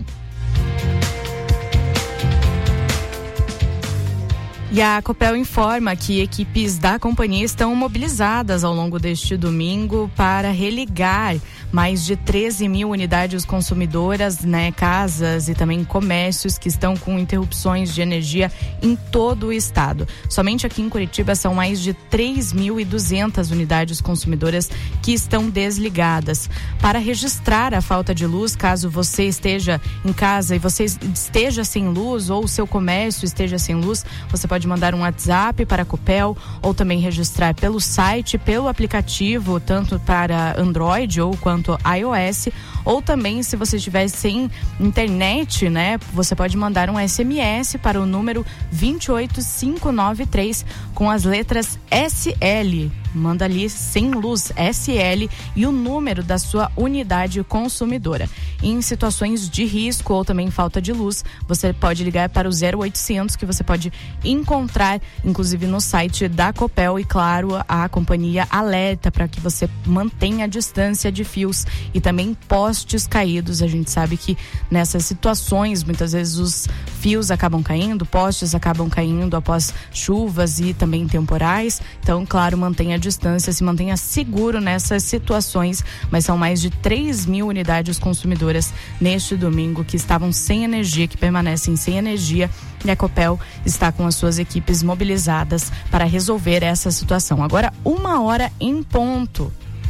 E a Copel informa que equipes da companhia estão mobilizadas ao longo deste domingo para religar mais de 13 mil unidades consumidoras, casas e também comércios que estão com interrupções de energia em todo o estado. Somente aqui em Curitiba são mais de 3.200 unidades consumidoras que estão desligadas. Para registrar a falta de luz, caso você esteja em casa e você esteja sem luz ou o seu comércio esteja sem luz, você pode mandar um WhatsApp para a Copel ou também registrar pelo site, pelo aplicativo, tanto para Android ou quanto iOS, ou também se você estiver sem internet, você pode mandar um SMS para o número 28593 com as letras SL. Manda ali sem luz, SL, e o número da sua unidade consumidora. Em situações de risco ou também falta de luz, você pode ligar para o 0800, que você pode encontrar, inclusive no site da Copel, e claro, a companhia alerta para que você mantenha a distância de fios e também postes caídos. A gente sabe que nessas situações, muitas vezes os fios acabam caindo, postes acabam caindo após chuvas e também temporais. Então, claro, mantenha a distância, se mantenha seguro nessas situações, mas são mais de 3 mil unidades consumidoras neste domingo que estavam sem energia, que permanecem sem energia, e a Copel está com as suas equipes mobilizadas para resolver essa situação. Agora, 1h em ponto.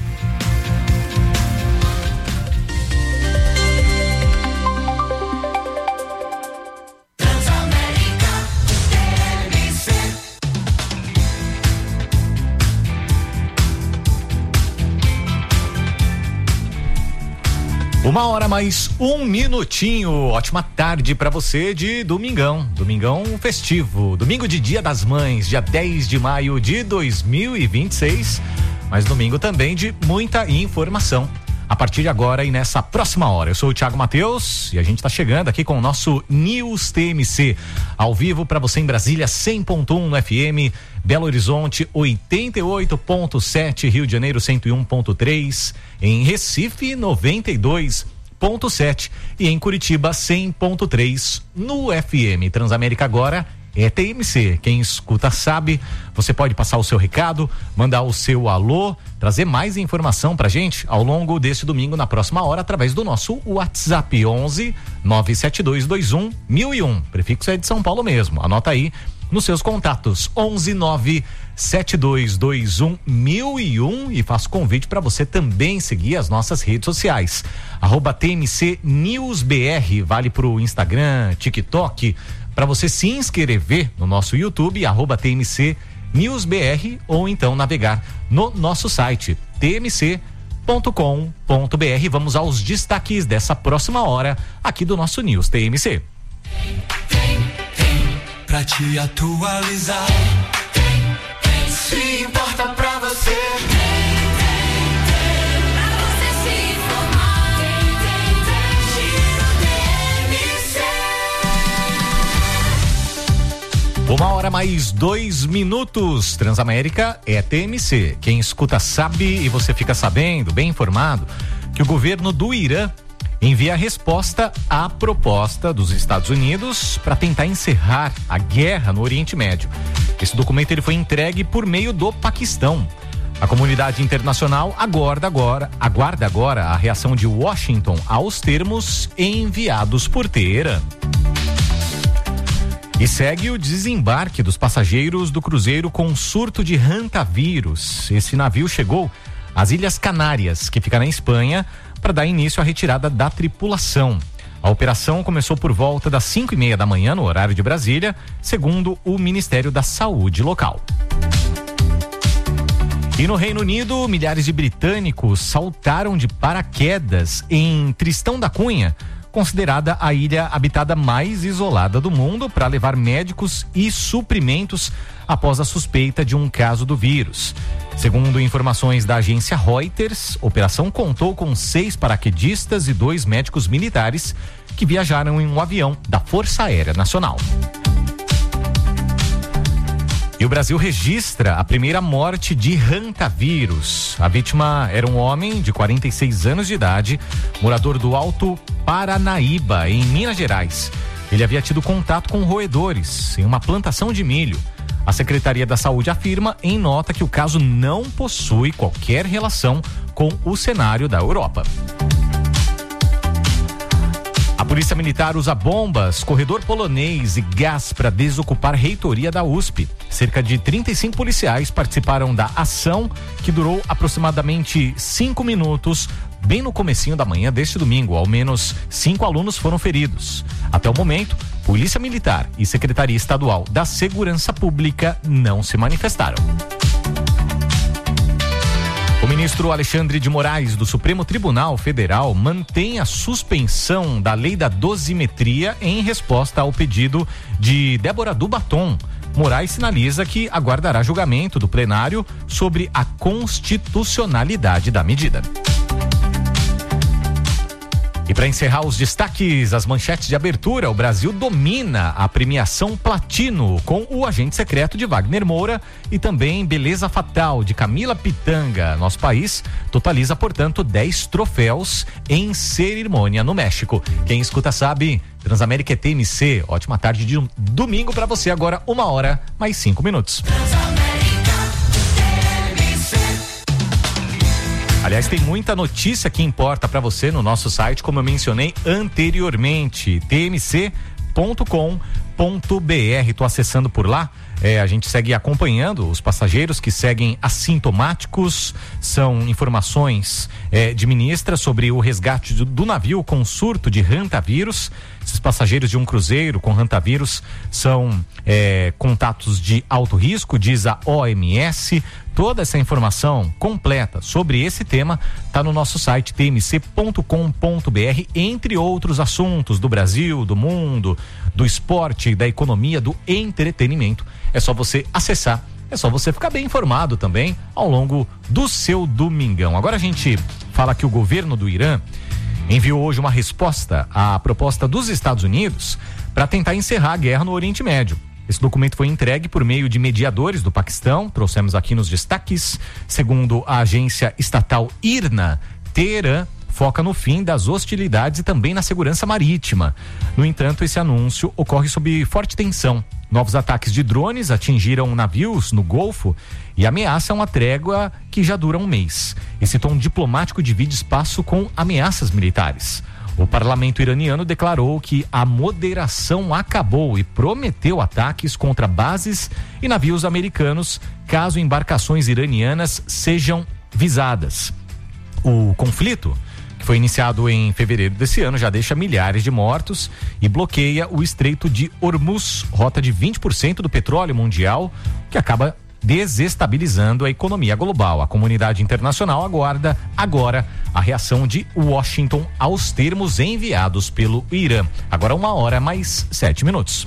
Uma hora mais um minutinho. Ótima tarde pra você de domingão. Domingão festivo. Domingo de Dia das Mães, dia 10 de maio de 2026. Mas domingo também de muita informação. A partir de agora e nessa próxima hora. Eu sou o Thiago Matheus e a gente tá chegando aqui com o nosso News TMC. Ao vivo pra você em Brasília, 100.1 no FM. Belo Horizonte 88.7, Rio de Janeiro 101.3, em Recife 92.7 e em Curitiba 100.3 no FM. Transamérica agora é TMC. Quem escuta sabe. Você pode passar o seu recado, mandar o seu alô, trazer mais informação pra gente ao longo deste domingo na próxima hora através do nosso WhatsApp 11 97221 1001. Prefixo é de São Paulo mesmo. Anota aí. nos seus contatos 11972211001 e faço convite para você também seguir as nossas redes sociais @TMC News BR, vale pro Instagram, TikTok, para você se inscrever no nosso YouTube @TMC News BR ou então navegar no nosso site tmc.com.br. Vamos aos destaques dessa próxima hora aqui do nosso News TMC. Pra te atualizar, se importa pra você. Pra você se informar, Giro TMC. 1h mais 2 minutos. Transamérica é TMC. Quem escuta sabe e você fica sabendo, bem informado, que o governo do Irã envia a resposta à proposta dos Estados Unidos para tentar encerrar a guerra no Oriente Médio. Esse documento ele foi entregue por meio do Paquistão. A comunidade internacional aguarda agora a reação de Washington aos termos enviados por Teherã. E segue o desembarque dos passageiros do cruzeiro com surto de hantavírus. Esse navio chegou às Ilhas Canárias, que fica na Espanha, para dar início à retirada da tripulação. A operação começou por volta das 5:30 da manhã, no horário de Brasília, segundo o Ministério da Saúde local. E no Reino Unido, milhares de britânicos saltaram de paraquedas em Tristão da Cunha, considerada a ilha habitada mais isolada do mundo, para levar médicos e suprimentos após a suspeita de um caso do vírus. Segundo informações da agência Reuters, a operação contou com 6 paraquedistas e 2 médicos militares que viajaram em um avião da Força Aérea Nacional. E o Brasil registra a primeira morte de hantavírus. A vítima era um homem de 46 anos de idade, morador do Alto Paranaíba, em Minas Gerais. Ele havia tido contato com roedores em uma plantação de milho. A Secretaria da Saúde afirma em nota que o caso não possui qualquer relação com o cenário da Europa. A Polícia Militar usa bombas, corredor polonês e gás para desocupar reitoria da USP. Cerca de 35 policiais participaram da ação, que durou aproximadamente 5 minutos, bem no comecinho da manhã deste domingo. Ao menos 5 alunos foram feridos. Até o momento, Polícia Militar e Secretaria Estadual da Segurança Pública não se manifestaram. O ministro Alexandre de Moraes, do Supremo Tribunal Federal, mantém a suspensão da lei da dosimetria em resposta ao pedido de Débora Dubaton. Moraes sinaliza que aguardará julgamento do plenário sobre a constitucionalidade da medida. E para encerrar os destaques, as manchetes de abertura, o Brasil domina a premiação Platino com O Agente Secreto de Wagner Moura e também Beleza Fatal de Camila Pitanga. Nosso país totaliza, portanto, 10 troféus em cerimônia no México. Quem escuta sabe, Transamérica é TMC. Ótima tarde de domingo para você. Agora 1h mais 5 minutos. Aliás, tem muita notícia que importa para você no nosso site, como eu mencionei anteriormente, tmc.com.br. Tô acessando por lá. A gente segue acompanhando os passageiros que seguem assintomáticos. São informações de ministra sobre o resgate do navio com surto de hantavírus. Esses passageiros de um cruzeiro com hantavírus são contatos de alto risco, diz a OMS. Toda essa informação completa sobre esse tema está no nosso site tmc.com.br, entre outros assuntos do Brasil, do mundo, do esporte, da economia, do entretenimento. É só você acessar, é só você ficar bem informado também ao longo do seu domingão. Agora a gente fala que o governo do Irã enviou hoje uma resposta à proposta dos Estados Unidos para tentar encerrar a guerra no Oriente Médio. Esse documento foi entregue por meio de mediadores do Paquistão, trouxemos aqui nos destaques. Segundo a agência estatal IRNA, Teherã foca no fim das hostilidades e também na segurança marítima. No entanto, esse anúncio ocorre sob forte tensão. Novos ataques de drones atingiram navios no Golfo e ameaçam a trégua que já dura um mês. Esse tom diplomático divide espaço com ameaças militares. O parlamento iraniano declarou que a moderação acabou e prometeu ataques contra bases e navios americanos caso embarcações iranianas sejam visadas. O conflito, que foi iniciado em fevereiro desse ano, já deixa milhares de mortos e bloqueia o Estreito de Hormuz, rota de 20% do petróleo mundial, que acaba desestabilizando a economia global. A comunidade internacional aguarda agora a reação de Washington aos termos enviados pelo Irã. Agora 1h mais 7.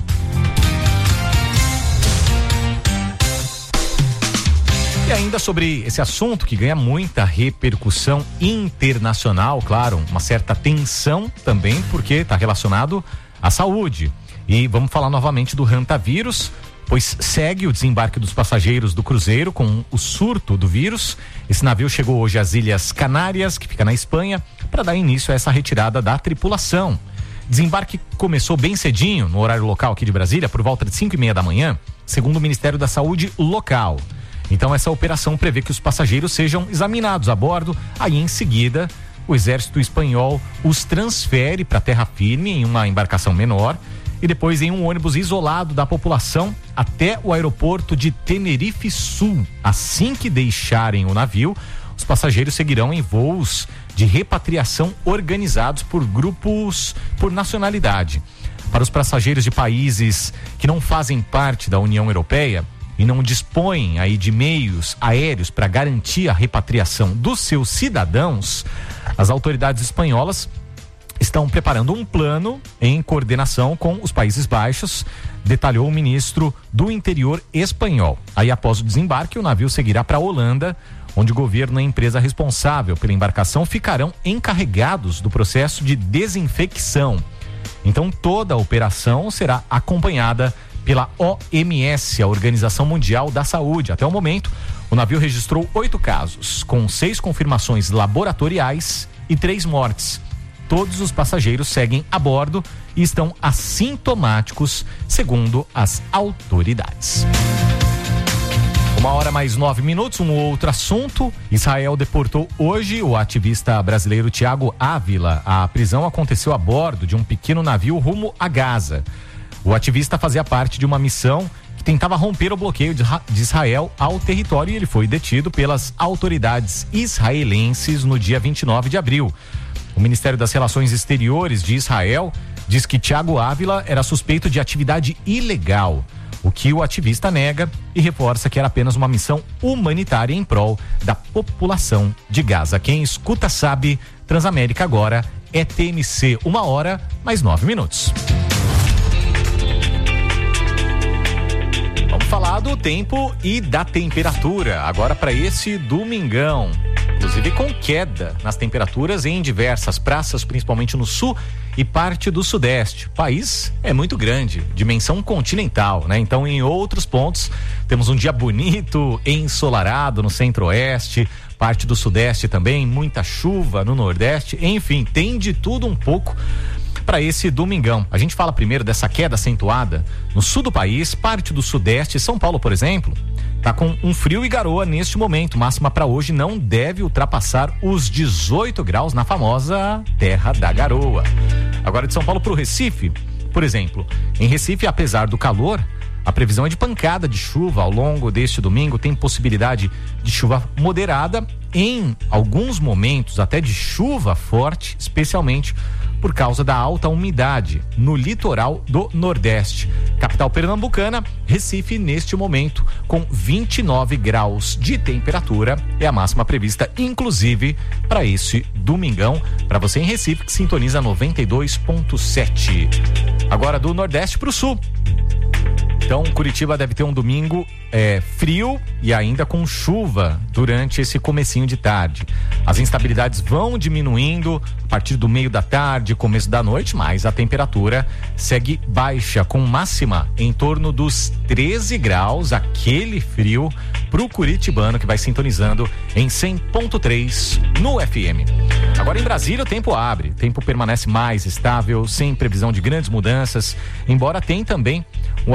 E ainda sobre esse assunto que ganha muita repercussão internacional, claro, uma certa tensão também, porque está relacionado à saúde. E vamos falar novamente do hantavírus, pois segue o desembarque dos passageiros do cruzeiro com o surto do vírus. Esse navio chegou hoje às Ilhas Canárias, que fica na Espanha, para dar início a essa retirada da tripulação. Desembarque começou bem cedinho, no horário local aqui de Brasília, por volta de 5h30 da manhã, segundo o Ministério da Saúde local. Então essa operação prevê que os passageiros sejam examinados a bordo, aí em seguida o exército espanhol os transfere para terra firme em uma embarcação menor e depois em um ônibus isolado da população até o aeroporto de Tenerife Sul. Assim que deixarem o navio, os passageiros seguirão em voos de repatriação organizados por grupos por nacionalidade. Para os passageiros de países que não fazem parte da União Europeia e não dispõem aí de meios aéreos para garantir a repatriação dos seus cidadãos, as autoridades espanholas estão preparando um plano em coordenação com os Países Baixos, detalhou o ministro do Interior espanhol. Aí, após o desembarque, o navio seguirá para a Holanda, onde o governo e a empresa responsável pela embarcação ficarão encarregados do processo de desinfecção. Então, toda a operação será acompanhada pela OMS, a Organização Mundial da Saúde. Até o momento, o navio registrou 8 casos, com 6 confirmações laboratoriais e 3 mortes. Todos os passageiros seguem a bordo e estão assintomáticos, segundo as autoridades. 1h mais 9, um outro assunto. Israel deportou hoje o ativista brasileiro Thiago Ávila. A prisão aconteceu a bordo de um pequeno navio rumo a Gaza. O ativista fazia parte de uma missão que tentava romper o bloqueio de Israel ao território e ele foi detido pelas autoridades israelenses no dia 29 de abril. O Ministério das Relações Exteriores de Israel diz que Thiago Ávila era suspeito de atividade ilegal, o que o ativista nega e reforça que era apenas uma missão humanitária em prol da população de Gaza. Quem escuta sabe, Transamérica agora é TMC, 1h mais 9. Vamos falar do tempo e da temperatura agora para esse domingão. Inclusive com queda nas temperaturas em diversas praças, principalmente no sul e parte do sudeste. O país é muito grande, dimensão continental, né? Então, em outros pontos, temos um dia bonito, ensolarado no centro-oeste, parte do sudeste também, muita chuva no nordeste, enfim, tem de tudo um pouco para esse domingão. A gente fala primeiro dessa queda acentuada no sul do país, parte do sudeste, São Paulo, por exemplo, tá com um frio e garoa neste momento. Máxima para hoje não deve ultrapassar os 18 graus na famosa Terra da Garoa. Agora de São Paulo para o Recife, por exemplo, em Recife, apesar do calor, a previsão é de pancada de chuva ao longo deste domingo. Tem possibilidade de chuva moderada, em alguns momentos até de chuva forte, especialmente por causa da alta umidade no litoral do Nordeste. Capital pernambucana, Recife, neste momento, com 29 graus de temperatura, é a máxima prevista, inclusive, para esse domingão, para você em Recife, que sintoniza 92.7. Agora do Nordeste para o Sul. Então, Curitiba deve ter um domingo frio e ainda com chuva durante esse comecinho de tarde. As instabilidades vão diminuindo a partir do meio da tarde, começo da noite, mas a temperatura segue baixa, com máxima em torno dos 13 graus, aquele frio pro curitibano que vai sintonizando em 100.3 no FM. Agora em Brasília o tempo abre, o tempo permanece mais estável, sem previsão de grandes mudanças, embora tenha também o avanço do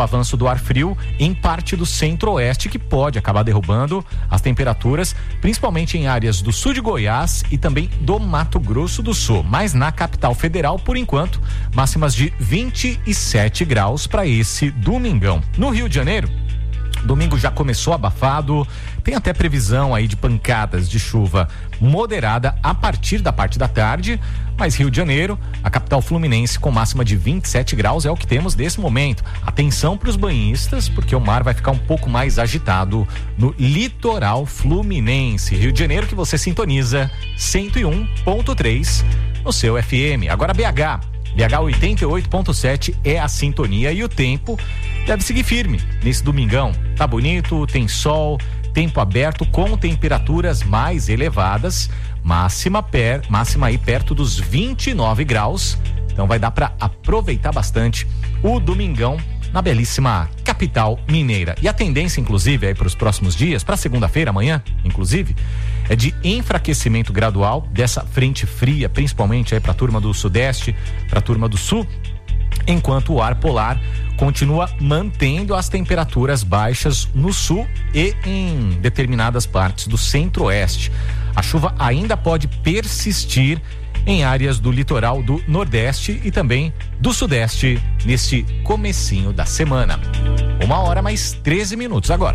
do ar frio em parte do centro-oeste, que pode acabar derrubando as temperaturas, principalmente em áreas do sul de Goiás e também do Mato Grosso do Sul. Mas na capital federal, por enquanto, máximas de 27 graus para esse domingão. No Rio de Janeiro, domingo já começou abafado, tem até previsão aí de pancadas de chuva moderada a partir da parte da tarde, mas Rio de Janeiro, a capital fluminense, com máxima de 27 graus é o que temos nesse momento. Atenção para os banhistas, porque o mar vai ficar um pouco mais agitado no litoral fluminense. Rio de Janeiro, que você sintoniza 101.3 no seu FM. Agora BH 88.7 é a sintonia e o tempo deve seguir firme nesse domingão. Tá bonito, tem sol, tempo aberto com temperaturas mais elevadas, máxima aí perto dos 29 graus. Então vai dar para aproveitar bastante o domingão na belíssima capital mineira. E a tendência, inclusive, aí para os próximos dias, para segunda-feira, amanhã, inclusive, é de enfraquecimento gradual dessa frente fria, principalmente aí para a turma do Sudeste, para a turma do Sul, enquanto o ar polar continua mantendo as temperaturas baixas no sul e em determinadas partes do centro-oeste. A chuva ainda pode persistir em áreas do litoral do Nordeste e também do Sudeste neste comecinho da semana. 1h mais 13 minutos agora.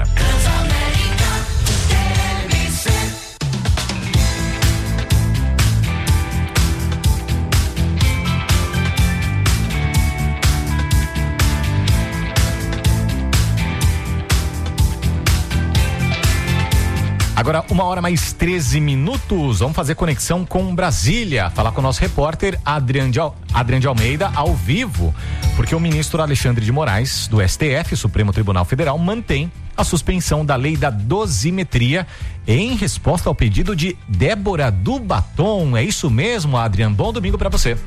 Agora 1h mais 13 minutos, vamos fazer conexão com Brasília, falar com o nosso repórter Adriano de Almeida ao vivo, porque o ministro Alexandre de Moraes, do STF, Supremo Tribunal Federal, mantém a suspensão da lei da dosimetria em resposta ao pedido de Débora do Batom. É isso mesmo, Adriano? Bom domingo para você.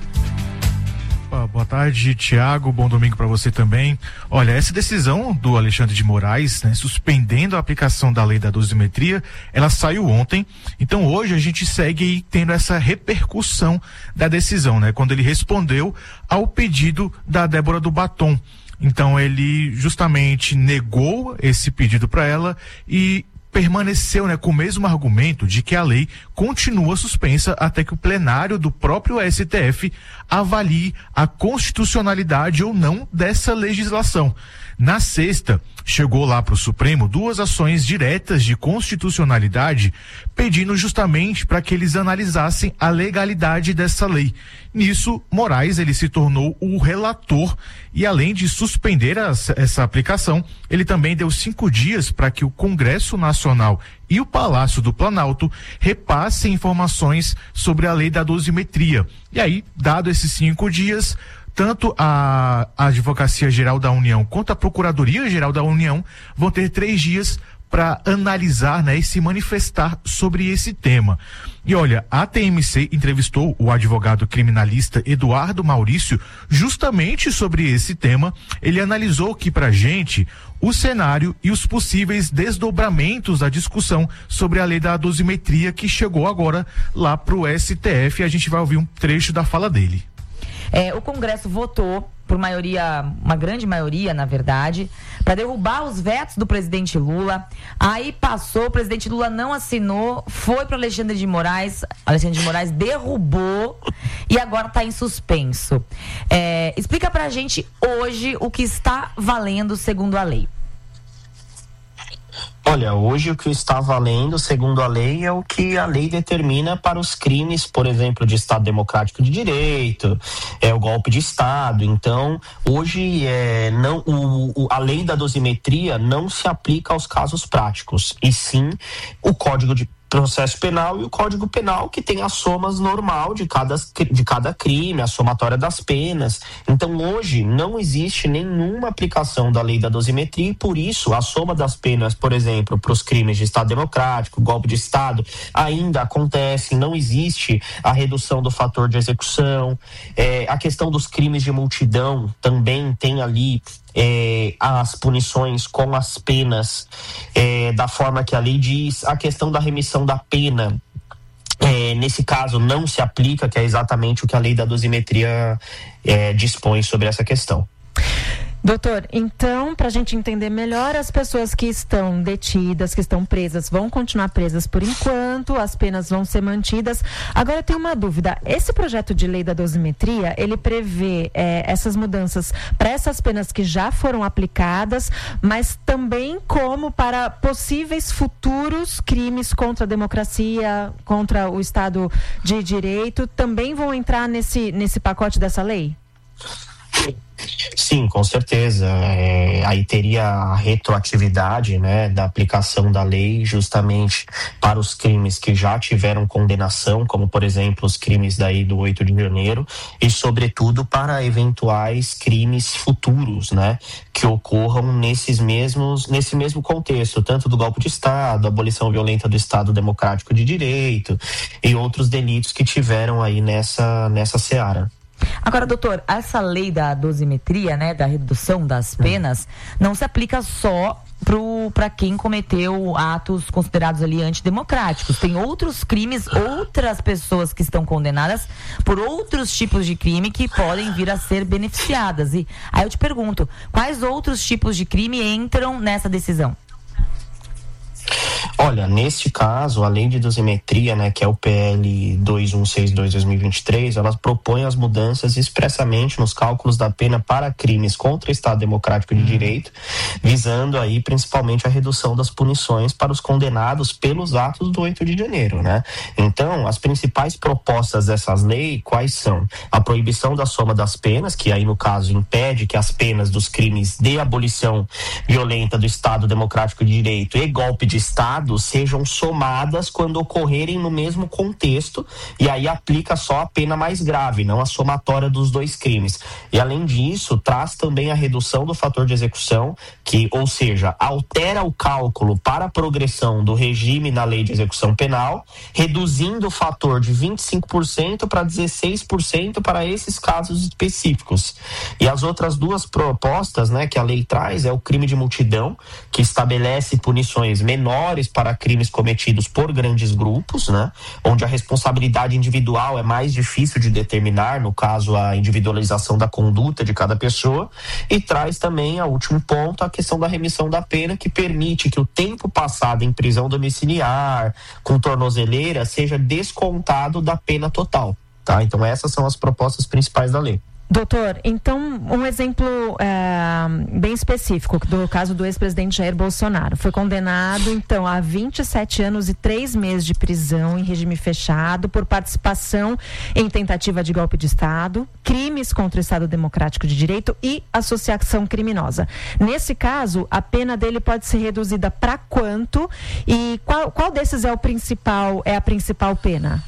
Boa tarde, Tiago, bom domingo para você também. Olha, essa decisão do Alexandre de Moraes, né, suspendendo a aplicação da lei da dosimetria, ela saiu ontem, então hoje a gente segue aí tendo essa repercussão da decisão, né, quando ele respondeu ao pedido da Débora do Batom. Então ele justamente negou esse pedido para ela e permaneceu, né, com o mesmo argumento de que a lei continua suspensa até que o plenário do próprio STF avalie a constitucionalidade ou não dessa legislação. Na sexta, chegou lá para o Supremo 2 ações diretas de constitucionalidade pedindo justamente para que eles analisassem a legalidade dessa lei. Nisso, Moraes, ele se tornou o relator e, além de suspender essa aplicação, ele também deu 5 dias para que o Congresso Nacional e o Palácio do Planalto repassem informações sobre a lei da dosimetria. E aí, dado esses 5 dias, tanto a Advocacia Geral da União quanto a Procuradoria Geral da União vão ter 3 dias para analisar, né, e se manifestar sobre esse tema. E olha, a TMC entrevistou o advogado criminalista Eduardo Maurício justamente sobre esse tema. Ele analisou aqui pra gente o cenário e os possíveis desdobramentos da discussão sobre a lei da dosimetria que chegou agora lá pro STF. E a gente vai ouvir um trecho da fala dele. O Congresso votou por maioria, uma grande maioria, na verdade, para derrubar os vetos do presidente Lula. Aí passou, o presidente Lula não assinou, foi para Alexandre de Moraes derrubou e agora está em suspenso. Explica pra gente hoje o que está valendo segundo a lei. Olha, hoje o que está valendo, segundo a lei, é o que a lei determina para os crimes, por exemplo, de Estado Democrático de Direito, o golpe de Estado. Então, hoje a lei da dosimetria não se aplica aos casos práticos, e sim o Código de Processo Penal e o Código Penal, que tem as somas normal de cada crime, a somatória das penas. Então hoje não existe nenhuma aplicação da lei da dosimetria e por isso a soma das penas, por exemplo, para os crimes de Estado Democrático, golpe de Estado, ainda acontece, não existe a redução do fator de execução. A questão dos crimes de multidão também tem ali as punições com as penas da forma que a lei diz. A questão da remissão da pena, nesse caso não se aplica, que é exatamente o que a lei da dosimetria dispõe sobre essa questão. Doutor, então, para a gente entender melhor, as pessoas que estão detidas, que estão presas, vão continuar presas por enquanto, as penas vão ser mantidas. Agora, eu tenho uma dúvida. Esse projeto de lei da dosimetria, ele prevê essas mudanças para essas penas que já foram aplicadas, mas também como para possíveis futuros crimes contra a democracia, contra o Estado de Direito, também vão entrar nesse pacote dessa lei? Sim, com certeza. Aí teria a retroatividade, né, da aplicação da lei justamente para os crimes que já tiveram condenação, como por exemplo os crimes daí do 8 de janeiro e sobretudo para eventuais crimes futuros, né, que ocorram nesse mesmo contexto, tanto do golpe de Estado, abolição violenta do Estado Democrático de Direito e outros delitos que tiveram aí nessa seara. Agora, doutor, essa lei da dosimetria, né, da redução das penas, não se aplica só para quem cometeu atos considerados ali antidemocráticos. Tem outros crimes, outras pessoas que estão condenadas por outros tipos de crime que podem vir a ser beneficiadas. E aí eu te pergunto, quais outros tipos de crime entram nessa decisão? Olha, neste caso, a lei de dosimetria, né, que é o PL 2162/2023, ela propõe as mudanças expressamente nos cálculos da pena para crimes contra o Estado Democrático de Direito, visando aí principalmente a redução das punições para os condenados pelos atos do 8 de janeiro, né? Então, as principais propostas dessas leis, quais são? A proibição da soma das penas, que aí no caso impede que as penas dos crimes de abolição violenta do Estado Democrático de Direito e golpe de Estado sejam somadas quando ocorrerem no mesmo contexto, e aí aplica só a pena mais grave, não a somatória dos dois crimes. E além disso, traz também a redução do fator de execução, que, ou seja, altera o cálculo para a progressão do regime na lei de execução penal, reduzindo o fator de 25% para 16% para esses casos específicos. E as outras duas propostas, né, que a lei traz é o crime de multidão, que estabelece punições menores para crimes cometidos por grandes grupos, né, onde a responsabilidade individual é mais difícil de determinar, no caso a individualização da conduta de cada pessoa, e traz também, a último ponto, a questão da remissão da pena, que permite que o tempo passado em prisão domiciliar, com tornozeleira, seja descontado da pena total, tá? Então essas são as propostas principais da lei. Doutor, então um exemplo bem específico do caso do ex-presidente Jair Bolsonaro. Foi condenado, então, a 27 anos e 3 meses de prisão em regime fechado por participação em tentativa de golpe de Estado, crimes contra o Estado Democrático de Direito e associação criminosa. Nesse caso, a pena dele pode ser reduzida para quanto e qual desses é a principal pena?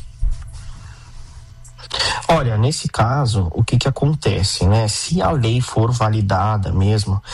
Olha, nesse caso, o que acontece, né? Se a lei for validada mesmo,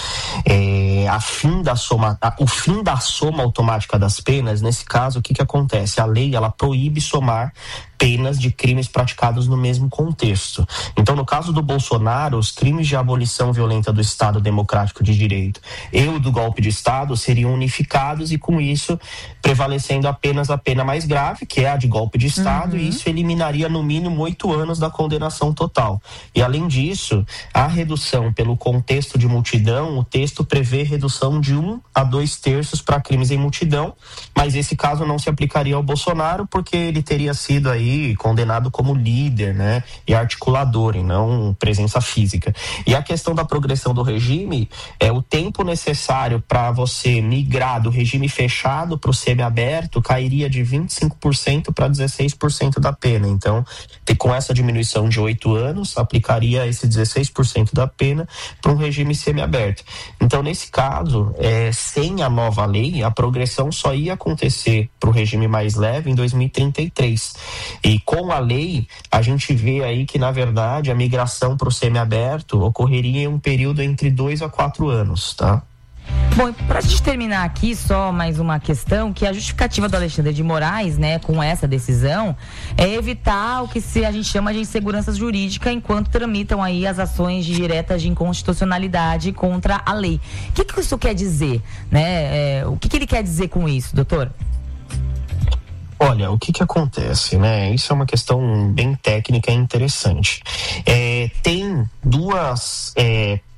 o fim da soma automática das penas, nesse caso, o que acontece? A lei, ela proíbe somar penas de crimes praticados no mesmo contexto. Então, no caso do Bolsonaro, os crimes de abolição violenta do Estado Democrático de Direito e o do golpe de Estado seriam unificados e, com isso, prevalecendo apenas a pena mais grave, que é a de golpe de Estado, e isso eliminaria no mínimo 8 anos da condenação total. E, além disso, a redução pelo contexto de multidão, o texto prevê redução de 1 a 2/3 para crimes em multidão, mas esse caso não se aplicaria ao Bolsonaro porque ele teria sido aí condenado como líder, né, e articulador, e não presença física. E a questão da progressão do regime é o tempo necessário para você migrar do regime fechado para o semiaberto cairia de 25% para 16% da pena. Então, com essa diminuição de 8 anos, aplicaria esse 16% da pena para um regime semiaberto. Então, nesse caso, sem a nova lei, a progressão só ia acontecer para o regime mais leve em 2033. E com a lei, a gente vê aí que, na verdade, a migração para o semiaberto ocorreria em um período entre 2 a 4 anos, tá? Bom, para a gente terminar aqui, só mais uma questão, que a justificativa do Alexandre de Moraes, né, com essa decisão, é evitar o que a gente chama de insegurança jurídica enquanto tramitam aí as ações diretas de inconstitucionalidade contra a lei. O que isso quer dizer, né? O que ele quer dizer com isso, doutor? Olha, o que acontece, né? Isso é uma questão bem técnica e interessante. Tem duas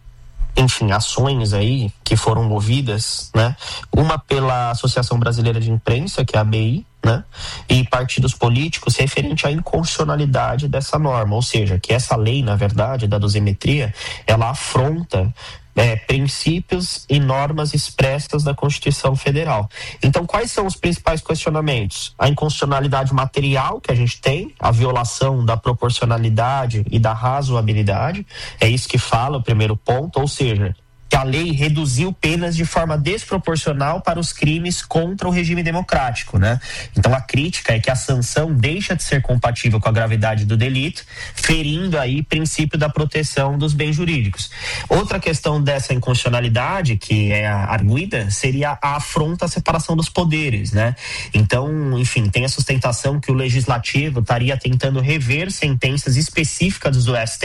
enfim, ações aí que foram movidas, né? Uma pela Associação Brasileira de Imprensa, que é a ABI, né? E partidos políticos referente à inconstitucionalidade dessa norma, ou seja, que essa lei, na verdade, da dosimetria, ela afronta princípios e normas expressas da Constituição Federal. Então, quais são os principais questionamentos? A inconstitucionalidade material que a gente tem, a violação da proporcionalidade e da razoabilidade, é isso que fala o primeiro ponto, ou seja, que a lei reduziu penas de forma desproporcional para os crimes contra o regime democrático, né? Então a crítica é que a sanção deixa de ser compatível com a gravidade do delito, ferindo aí o princípio da proteção dos bens jurídicos. Outra questão dessa inconstitucionalidade, que é arguida, seria a afronta à separação dos poderes, né? Então, enfim, tem a sustentação que o legislativo estaria tentando rever sentenças específicas do STF